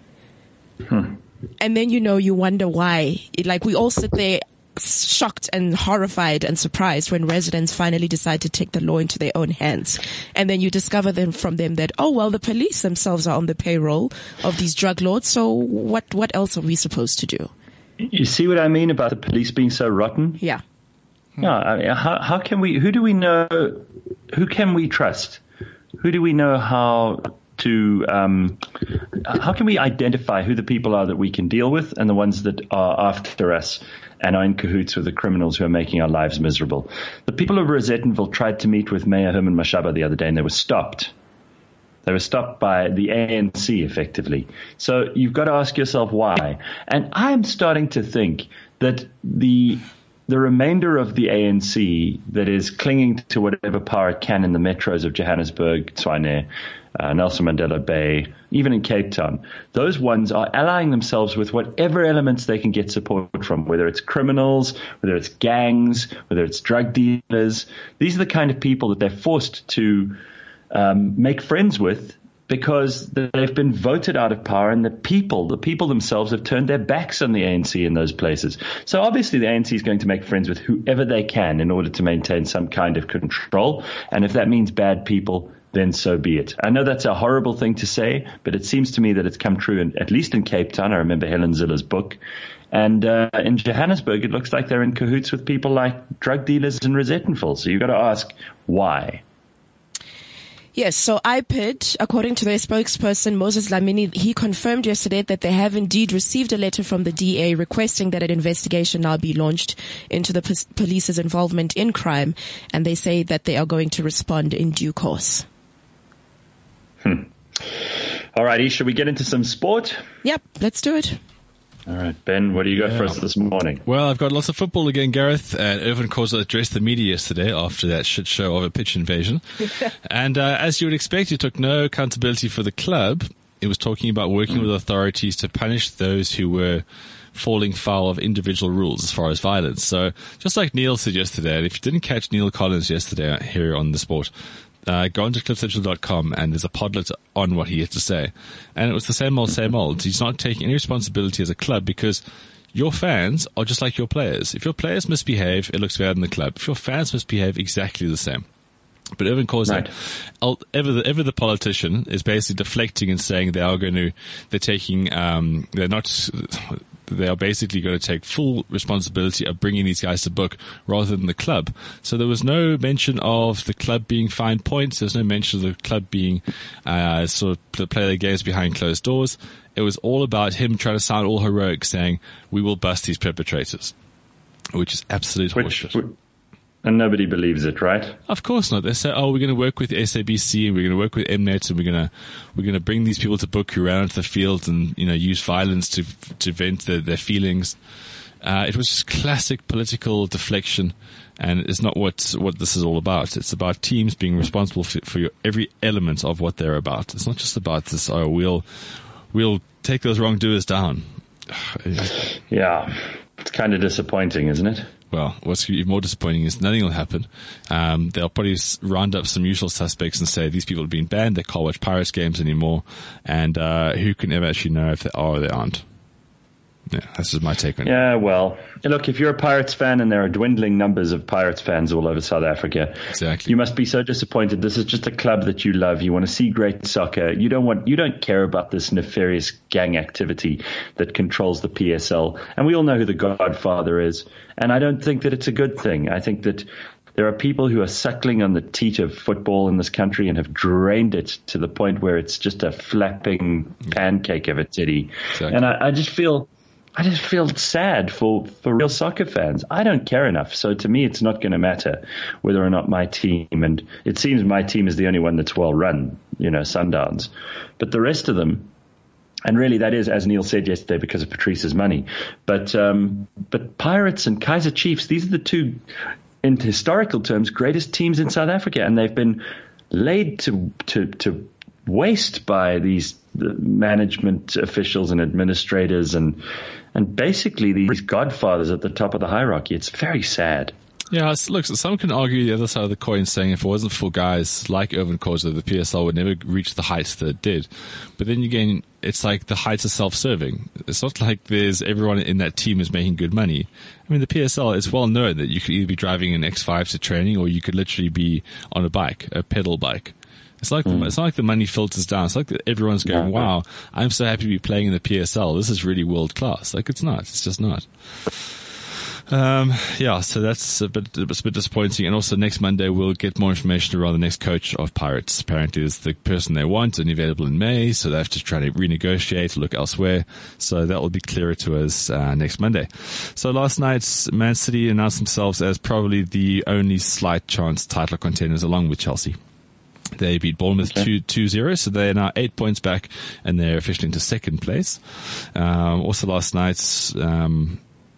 Hmm.
And then, you know, you wonder why. It, like, we all sit there shocked and horrified and surprised when residents finally decide to take the law into their own hands. And then you discover then from them that, oh, well, the police themselves are on the payroll of these drug lords. So what, what else are we supposed to do?
You see what I mean about the police being so rotten?
Yeah.
No, I mean, how, how can we, who do we know, who can we trust? Who do we know how to, um, how can we identify who the people are that we can deal with and the ones that are after us and are in cahoots with the criminals who are making our lives miserable? The people of Rosettenville tried to meet with Mayor Herman Mashaba the other day and they were stopped. They were stopped by the A N C, effectively. So you've got to ask yourself why. And I'm starting to think that the the remainder of the A N C that is clinging to whatever power it can in the metros of Johannesburg, Tshwane, uh, Nelson Mandela Bay, even in Cape Town, those ones are allying themselves with whatever elements they can get support from, whether it's criminals, whether it's gangs, whether it's drug dealers. These are the kind of people that they're forced to um, make friends with because they've been voted out of power, and the people, the people themselves have turned their backs on the A N C in those places. So obviously the A N C is going to make friends with whoever they can in order to maintain some kind of control. And if that means bad people, then so be it. I know that's a horrible thing to say, but it seems to me that it's come true, in, at least in Cape Town. I remember Helen Zilla's book. And uh, in Johannesburg, it looks like they're in cahoots with people like drug dealers and Rosettenville. So you've got to ask, why?
Yes, so I P I D, according to their spokesperson, Moses Lamini, he confirmed yesterday that they have indeed received a letter from the D A requesting that an investigation now be launched into the p- police's involvement in crime, and they say that they are going to respond in due course.
Hmm. All righty, should we get into some sport?
Yep, let's do it.
All right, Ben, what do you got
yeah.
for us this morning?
Well, I've got lots of football again, Gareth. And Irvin Khoza addressed the media yesterday after that shit show of a pitch invasion. and uh, as you would expect, he took no accountability for the club. It was talking about working mm. with authorities to punish those who were falling foul of individual rules as far as violence. So just like Neil said yesterday, and if you didn't catch Neil Collins yesterday here on The Sport, Uh, go on to cliff central dot com and there's a podlet on what he had to say. And it was the same old, same old. He's not taking any responsibility as a club because your fans are just like your players. If your players misbehave, it looks bad in the club. If your fans misbehave, exactly the same. But Irvin Khoza, right. ever the, ever the politician, is basically deflecting and saying they are going to, they're taking, um, they're not, they are basically going to take full responsibility of bringing these guys to book rather than the club. So there was no mention of the club being fined points. There's no mention of the club being, uh, sort of play their games behind closed doors. It was all about him trying to sound all heroic, saying, we will bust these perpetrators, which is absolute
which,
horseshit.
Which, And nobody believes it, right?
Of course not. They say, "Oh, we're going to work with S A B C and we're going to work with M-Net and we're going to we're going to bring these people to book who ran onto the field and you know use violence to to vent their, their feelings." Uh, it was just classic political deflection, and it's not what what this is all about. It's about teams being responsible for, for your, every element of what they're about. It's not just about this. Oh, we'll we'll take those wrongdoers down.
Yeah, it's kind of disappointing, isn't it?
Well, what's even more disappointing is nothing will happen. Um, they'll probably round up some usual suspects and say these people have been banned, they can't watch Pirates games anymore, and uh, who can ever actually know if they are or they aren't? Yeah, that's just my take on it.
Yeah, well, look, if you're a Pirates fan and there are dwindling numbers of Pirates fans all over South Africa,
exactly,
you must be so disappointed. This is just a club that you love. You want to see great soccer. You don't want, you don't care about this nefarious gang activity that controls the P S L. And we all know who the Godfather is. And I don't think that it's a good thing. I think that there are people who are suckling on the teat of football in this country and have drained it to the point where it's just a flapping pancake of a titty. Exactly. And I, I just feel... I just feel sad for, for real soccer fans. I don't care enough. So to me, it's not going to matter whether or not my team, and it seems my team is the only one that's well run, you know, Sundowns. But the rest of them, and really that is, as Neil said yesterday, because of Patrice's money. But, um, but Pirates and Kaizer Chiefs, these are the two, in historical terms, greatest teams in South Africa. And they've been laid to, to, to waste by these management officials and administrators and, and basically these godfathers at the top of the hierarchy. It's very sad.
Yeah, look, some can argue the other side of the coin, saying if it wasn't for guys like Irvin Khoza, the P S L would never reach the heights that it did. But then again, it's like the heights are self-serving. It's not like there's everyone in that team is making good money. I mean, the P S L, it's well known that you could either be driving an X five to training or you could literally be on a bike, a pedal bike. It's like mm. it's not like the money filters down. It's like that everyone's going,
yeah,
wow, I'm so happy to be playing in the P S L. This is really world class. Like, it's not. It's just not. Um, yeah, so that's a bit, it's a bit disappointing. And also next Monday we'll get more information around the next coach of Pirates. Apparently it's the person they want and available in May, so they have to try to renegotiate, look elsewhere. So that will be clearer to us uh, next Monday. So last night, Man City announced themselves as probably the only slight chance title contenders along with Chelsea. They beat Bournemouth okay. two zero, so they're now eight points back, and they're officially into second place. Um, also last night, um,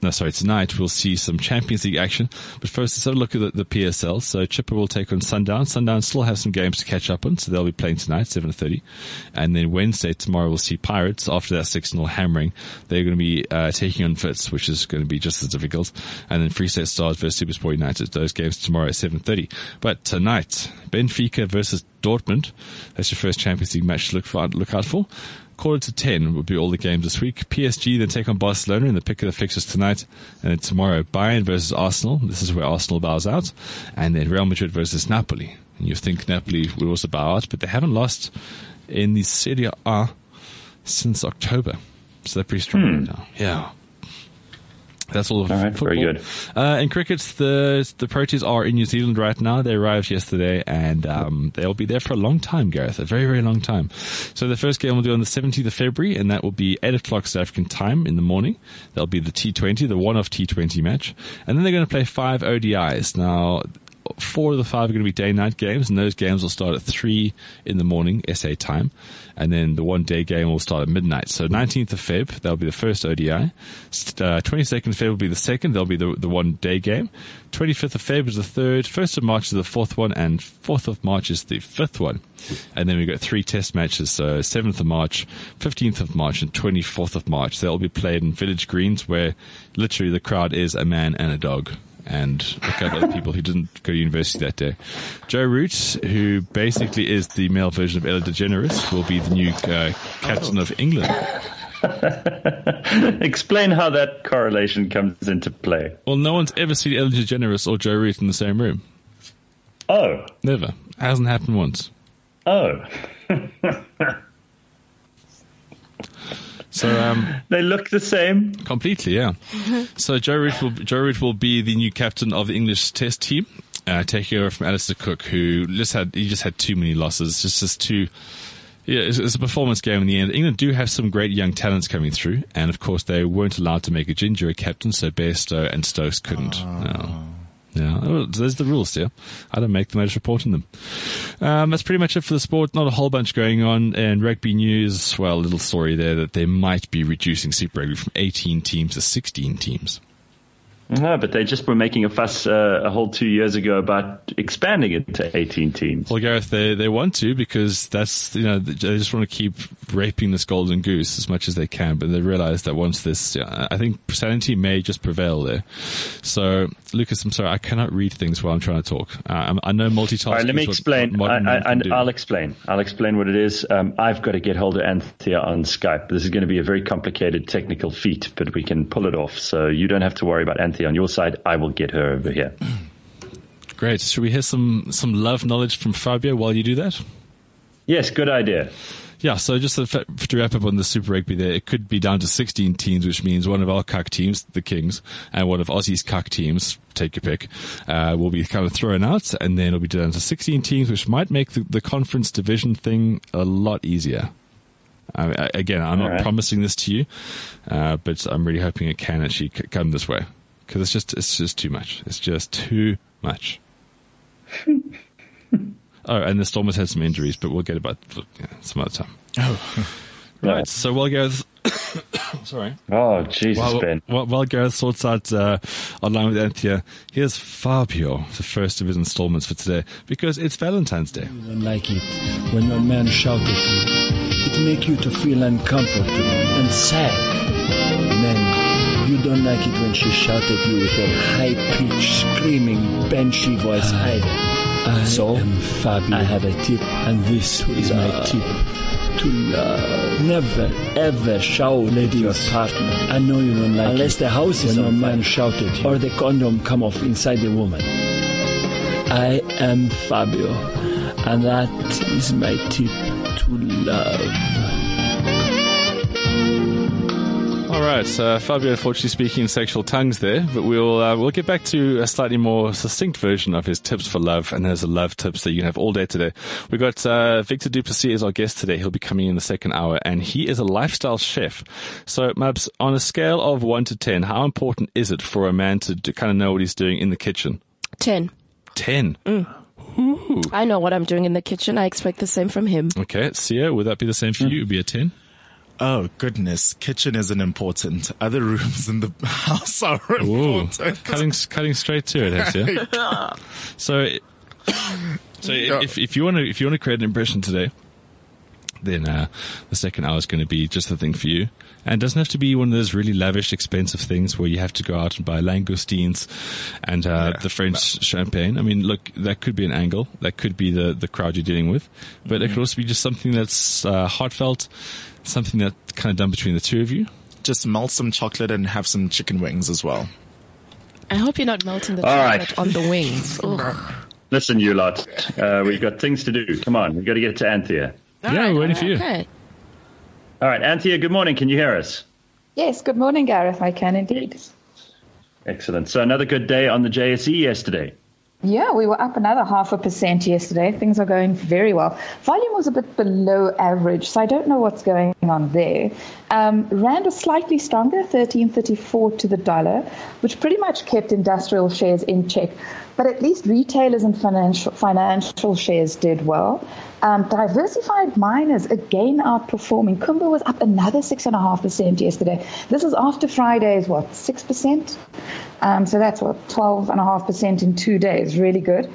no, sorry, tonight we'll see some Champions League action. But first, let's have a look at the, the P S L. So Chipper will take on Sundown. Sundown still have some games to catch up on, so they'll be playing tonight, seven thirty. And then Wednesday, tomorrow, we'll see Pirates. After that six nil hammering, they're going to be uh, taking on Wits, which is going to be just as difficult. And then Free State Stars versus SuperSport United. Those games tomorrow at seven thirty. But tonight, Benfica versus Dortmund. That's your first Champions League match to look, for, look out for. Quarter to ten will be all the games this week. P S G then take on Barcelona in the pick of the fixtures tonight. And then tomorrow, Bayern versus Arsenal. This is where Arsenal bows out. And then Real Madrid versus Napoli. And you think Napoli would also bow out, but they haven't lost in the Serie A since October. So they're pretty strong
Hmm.
right now. Yeah. That's all of
All right,
football.
very good.
Uh, in cricket, the the Proteas are in New Zealand right now. They arrived yesterday, and um, they'll be there for a long time, Gareth, a very, very long time. So the first game we'll do on the seventeenth of February, and that will be eight o'clock South African time in the morning. That'll be the T twenty, the one-off T twenty match. And then they're going to play five O D Is. Now, four of the five are going to be day-night games, and those games will start at three in the morning, S A time. And then the one-day game will start at midnight. So nineteenth of Feb, that'll be the first O D I. Uh, twenty-second of Feb will be the second. That'll be the, the one-day game. twenty-fifth of Feb is the third. first of March is the fourth one. And fourth of March is the fifth one. And then we've got three test matches. So seventh of March, fifteenth of March, and twenty-fourth of March. They'll be played in Village Greens, where literally the crowd is a man and a dog. And a couple of people who didn't go to university that day. Joe Root, who basically is the male version of Ella DeGeneres, will be the new uh, captain of England.
Explain how that correlation comes into play.
Well, no one's ever seen Ella DeGeneres or Joe Root in the same room.
Oh.
Never. Hasn't happened once.
Oh.
So um,
they look the same.
Completely, yeah. So Joe Root will Joe Root will be the new captain of the English Test team, uh, taking over from Alistair Cook, who just had he just had too many losses. It's just too. Yeah, it's, it's a performance game in the end. England do have some great young talents coming through, and of course they weren't allowed to make a ginger a captain, so Bairstow and Stokes couldn't. Oh. No. Yeah, well, there's the rules there. I don't make them, I just report on them. Um, that's pretty much it for the sport. Not a whole bunch going on. And rugby news, well, a little story there that they might be reducing Super Rugby from eighteen teams to sixteen teams.
No, but they just were making a fuss uh, a whole two years ago about expanding it to eighteen teams.
Well, Gareth, they they want to because that's, you know, they just want to keep raping this golden goose as much as they can, but they realize that once this, you know, I think sanity may just prevail there. So, Lucas, I'm sorry, I cannot read things while I'm trying to talk. Uh, I know multitasking.
All right, let me
is what
explain.
modern
I,
men
I,
can do.
I'll explain. I'll explain what it is. Um, I've got to get hold of Anthea on Skype. This is going to be a very complicated technical feat, but we can pull it off. So you don't have to worry about Anthea on your side. I will get her over here.
Great. Should we hear some, some love knowledge from Fabio while you do that?
Yes, good idea.
Yeah, so just to, to wrap up on the Super Rugby there, it could be down to sixteen teams, which means one of our cuck teams, the Kings, and one of Aussie's cuck teams, take your pick, uh, will be kind of thrown out, and then it'll be down to sixteen teams, which might make the, the conference division thing a lot easier. I mean, again, I'm
All
not
right.
promising this to you, uh, but I'm really hoping it can actually c- come this way. Because it's just, it's just too much. It's just too much. Oh, and the Stormers had some injuries, but we'll get about yeah, some other time.
Oh.
Right, so while Gareth... sorry.
Oh, Jesus,
While,
Ben.
while, while Gareth sorts out uh, online with Anthea, here's Fabio, the first of his installments for today, because it's Valentine's Day.
You don't like it when your man shout at you. It make you to feel uncomfortable and sad. Men, you don't like it when she shout at you with her high-pitched, screaming, banshee voice either. I so, am Fabio. I have a tip, and this is love. my tip. To love. Never, ever shout at your partner. I know you don't like Unless it. the house is when on a man shout at you. Or the condom come off inside the woman. I am Fabio, and that is my tip to love.
All right, uh, Fabio, unfortunately speaking in sexual tongues there, but we'll uh, we'll get back to a slightly more succinct version of his tips for love, and there's a love tips that you can have all day today. We've got uh, Victor Duplessis as our guest today. He'll be coming in the second hour, and he is a lifestyle chef. So, Mabs, on a scale of one to ten, how important is it for a man to, to kind of know what he's doing in the kitchen?
Ten.
Ten?
Mm.
Ooh.
I know what I'm doing in the kitchen. I expect the same from him.
Okay, Sia, would that be the same for you? It would be a ten?
Oh, goodness. Kitchen isn't important. Other rooms in the house are
Ooh,
important.
cutting, cutting straight to it, Hessia. So, so if, if you want to, if you want to create an impression today, then uh, the second hour is going to be just the thing for you. And it doesn't have to be one of those really lavish, expensive things where you have to go out and buy langoustines and uh,
Yeah,
the French
no.
champagne. I mean, look, that could be an angle. That could be the, the crowd you're dealing with. But it could also be just something that's uh, heartfelt, something that's kind of done between the two of you.
Just melt some chocolate and have some chicken wings as well.
I hope you're not melting the
All
chocolate
right.
on the wings. Ugh.
Listen, you lot. Uh, we've got things to do. Come on. We've got to get to Anthea.
All
Yeah,
right,
we're waiting
all
for you.
right, okay.
All right, Anthea, good morning. Can you hear us?
Yes, good morning, Gareth. I can indeed.
Excellent. So another good day on the J S E yesterday.
Yeah, we were up another half a percent yesterday. Things are going very well. Volume was a bit below average, so I don't know what's going on there. Um, Rand was slightly stronger, thirteen thirty-four to the dollar, which pretty much kept industrial shares in check. But at least retailers and financial financial shares did well. Um, diversified miners again outperforming. Kumba was up another six point five percent yesterday. This is after Friday's, what, six percent? Um, so that's, what, twelve point five percent in two days. Really good.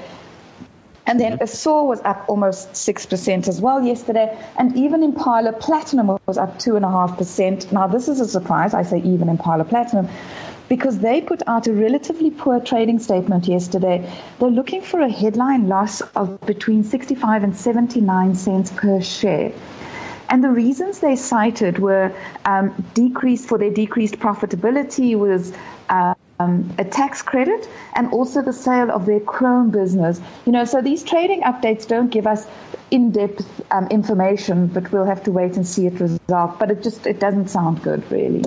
And then Assur was up almost six percent as well yesterday. And even Impala Platinum was up two point five percent. Now, this is a surprise. I say even Impala Platinum, because they put out a relatively poor trading statement yesterday. They're looking for a headline loss of between sixty-five and seventy-nine cents per share. And the reasons they cited were um, decreased for their decreased profitability was uh, um, a tax credit and also the sale of their Chrome business. You know, so these trading updates don't give us in-depth um, information, but we'll have to wait and see it result. But it just it doesn't sound good, really.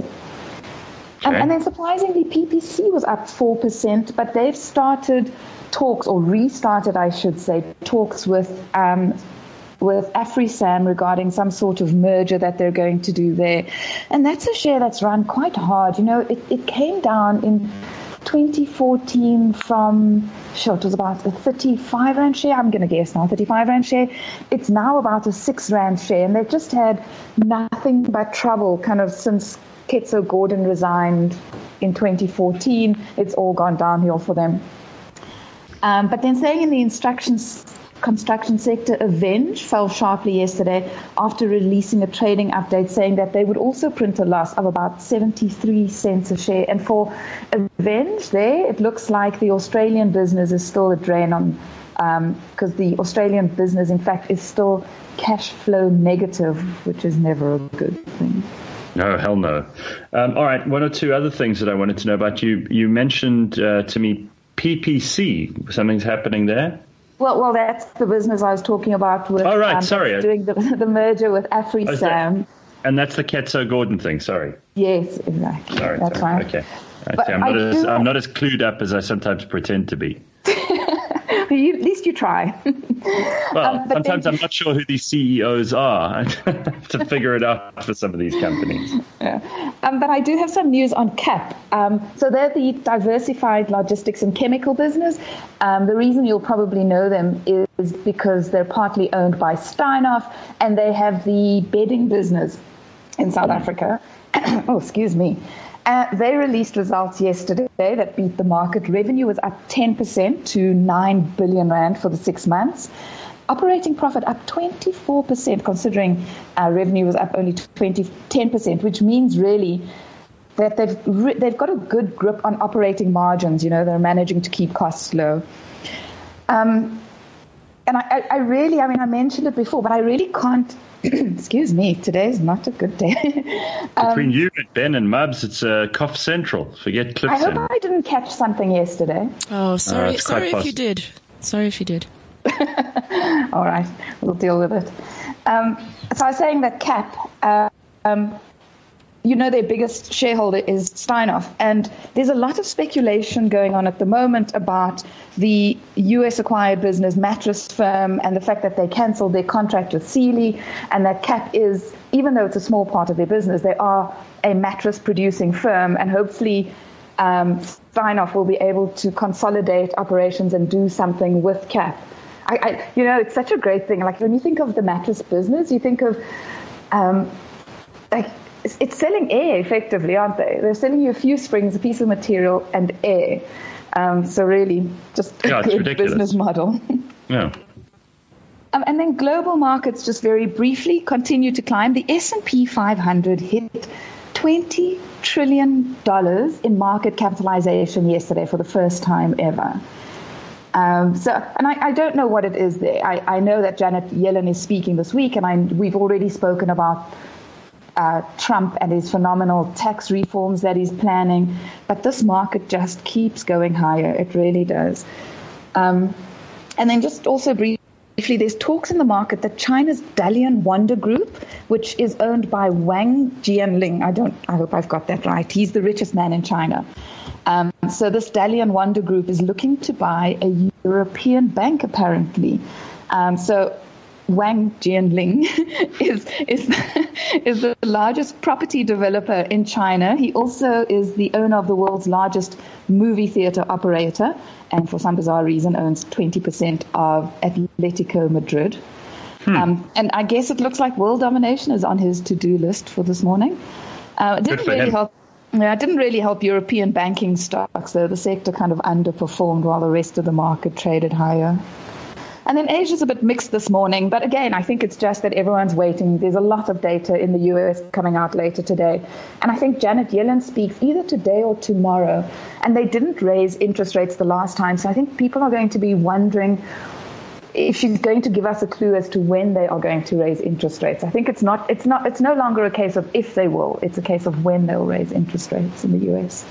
Um, and then surprisingly, P P C was up four percent, but they've started talks, or restarted, I should say, talks with um, with AfriSam regarding some sort of merger that they're going to do there. And that's a share that's run quite hard. You know, it, it came down in twenty fourteen from, sure, it was about a thirty-five rand share. I'm going to guess now, thirty-five rand share. It's now about a six rand share, and they've just had nothing but trouble kind of since Ketso Gordon resigned in twenty fourteen. It's all gone downhill for them. Um, but then saying in the instructions, construction sector, Avenge fell sharply yesterday after releasing a trading update saying that they would also print a loss of about seventy-three cents a share. And for Avenge there, it looks like the Australian business is still a drain on, because um, the Australian business, in fact, is still cash flow negative, which is never a good thing.
No, hell no. Um, all right, one or two other things that I wanted to know about. You You mentioned uh, to me P P C. Something's happening there?
Well, well, that's the business I was talking about with
oh, right,
um,
sorry.
doing the, the merger with AfriSam.
Oh, that, and that's the Ketso Gordon thing, sorry.
Yes, exactly.
Sorry,
that's
sorry.
right.
Okay. I
But
see. I'm,
I
not as,
do-
I'm not as clued up as I sometimes pretend to be.
You, at least you try.
Well,
Um, but
sometimes
then-
I'm not sure who these C E Os are. I have to figure it out for some of these companies.
Yeah. Um, but I do have some news on C A P. Um, so they're the Diversified Logistics and Chemical business. Um, the reason you'll probably know them is because they're partly owned by Steinhoff, and they have the bedding business in South Africa. Oh, excuse me. Uh, they released results yesterday that beat the market. Revenue was up ten percent to nine billion rand for the six months. Operating profit up twenty-four percent, considering uh, revenue was up only twenty, ten percent, which means really that they've re- they've got a good grip on operating margins. You know, they're managing to keep costs low. Um, and I, I, I really, I mean, I mentioned it before, but I really can't. Excuse me, today's not a good day. um,
Between you and Ben and Mubs, it's uh, cough central. Forget
I
Clifton.
hope I didn't catch something yesterday.
Oh, sorry,
it's quite
sorry if you
possible.
did. Sorry if you did.
All right, we'll deal with it. Um, so I was saying that C A P, uh, um, you know, their biggest shareholder is Steinhoff, and there's a lot of speculation going on at the moment about the U S acquired business Mattress Firm and the fact that they cancelled their contract with Sealy, and that C A P is, even though it's a small part of their business, they are a mattress producing firm, and hopefully um, Steinhoff will be able to consolidate operations and do something with C A P. I, I, you know, it's such a great thing. Like when you think of the mattress business, you think of um, like it's, it's selling air effectively, aren't they? They're selling you a few springs, a piece of material, and air. Um, so really, just a
yeah,
good business model.
Yeah.
Um, and then global markets, just very briefly, continue to climb. The S and P five hundred hit twenty trillion dollars in market capitalization yesterday for the first time ever. Um, so, and I, I don't know what it is there. I, I know that Janet Yellen is speaking this week, and I, we've already spoken about uh, Trump and his phenomenal tax reforms that he's planning. But this market just keeps going higher. It really does. Um, and then just also briefly, there's talks in the market that China's Dalian Wonder Group, which is owned by Wang Jianling, I don't, I hope I've got that right. He's the richest man in China. Um, so this Dalian Wonder Group is looking to buy a European bank, apparently. Um, so Wang Jianling is is is the largest property developer in China. He also is the owner of the world's largest movie theater operator, and for some bizarre reason owns twenty percent of Atletico Madrid. Hmm. Um, and I guess it looks like world domination is on his to-do list for this morning. Uh, it didn't really him. help. Yeah, it didn't really help European banking stocks, though. The sector kind of underperformed while the rest of the market traded higher. And then Asia's a bit mixed this morning, but again, I think it's just that everyone's waiting. There's a lot of data in the U S coming out later today. And I think Janet Yellen speaks either today or tomorrow. And they didn't raise interest rates the last time, so I think people are going to be wondering if she's going to give us a clue as to when they are going to raise interest rates. I think it's not, it's not, it's no longer a case of if they will, it's a case of when they'll raise interest rates in the U S.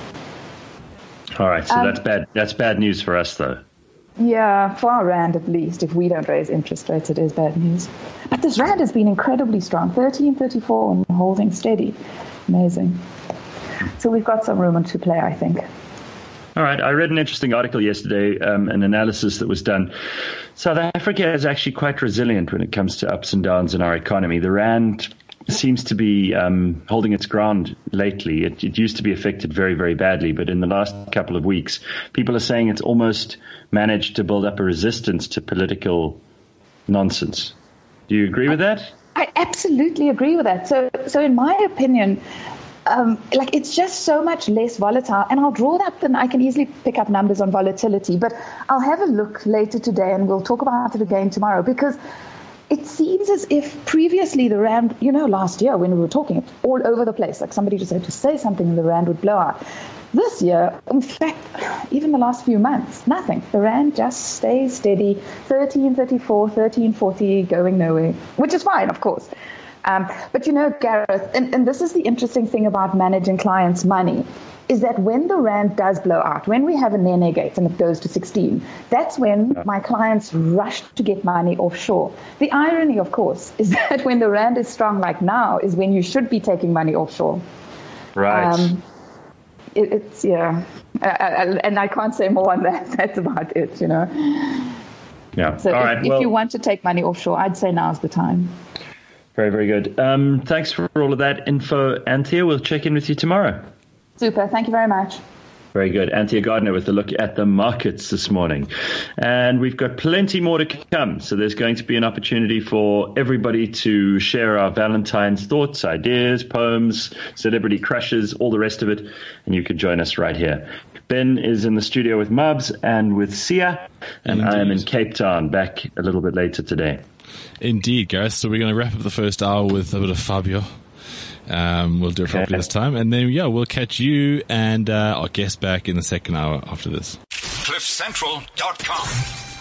All right, so
um,
that's bad. That's bad news for us, though.
Yeah, for our rand at least. If we don't raise interest rates, it is bad news. But this rand has been incredibly strong, thirteen thirty-four and holding steady. Amazing. So we've got some room to play, I think.
All right. I read an interesting article yesterday, um, an analysis that was done. South Africa is actually quite resilient when it comes to ups and downs in our economy. The rand seems to be um, holding its ground lately. It, it used to be affected very, very badly, but in the last couple of weeks, people are saying it's almost managed to build up a resistance to political nonsense. Do you agree with that?
I absolutely agree with that. So, so in my opinion, um, like it's just so much less volatile. And I'll draw that, and I can easily pick up numbers on volatility. But I'll have a look later today, and we'll talk about it again tomorrow, because it seems as if previously the rand, you know, last year when we were talking, it's all over the place. Like somebody just had to say something and the rand would blow out. This year, in fact, even the last few months, nothing. The rand just stays steady, thirteen thirty-four, thirteen forty, going nowhere, which is fine, of course. Um, but you know, Gareth, and, and this is the interesting thing about managing clients' money, is that when the rand does blow out, when we have a renegade and it goes to sixteen, that's when my clients rush to get money offshore. The irony, of course, is that when the rand is strong like now is when you should be taking money offshore.
Right. Um,
it, it's, yeah. I, I, and I can't say more on that. That's about it, you know.
Yeah.
So
All
if,
right.
if
well,
you want to take money offshore, I'd say now's the time.
Very, very good. Um, thanks for all of that info, Anthea. We'll check in with you tomorrow.
Super. Thank you very much.
Very good. Anthea Gardner with a look at the markets this morning. And we've got plenty more to come. So there's going to be an opportunity for everybody to share our Valentine's thoughts, ideas, poems, celebrity crushes, all the rest of it. And you can join us right here. Ben is in the studio with Mubs and with Sia. And Indeed. I am in Cape Town, back a little bit later today.
Indeed, Gareth. So we're going to wrap up the first hour with a bit of Fabio. Um, we'll do it properly this time. And then, yeah, we'll catch you and uh, our guest back in the second hour after this.
cliff central dot com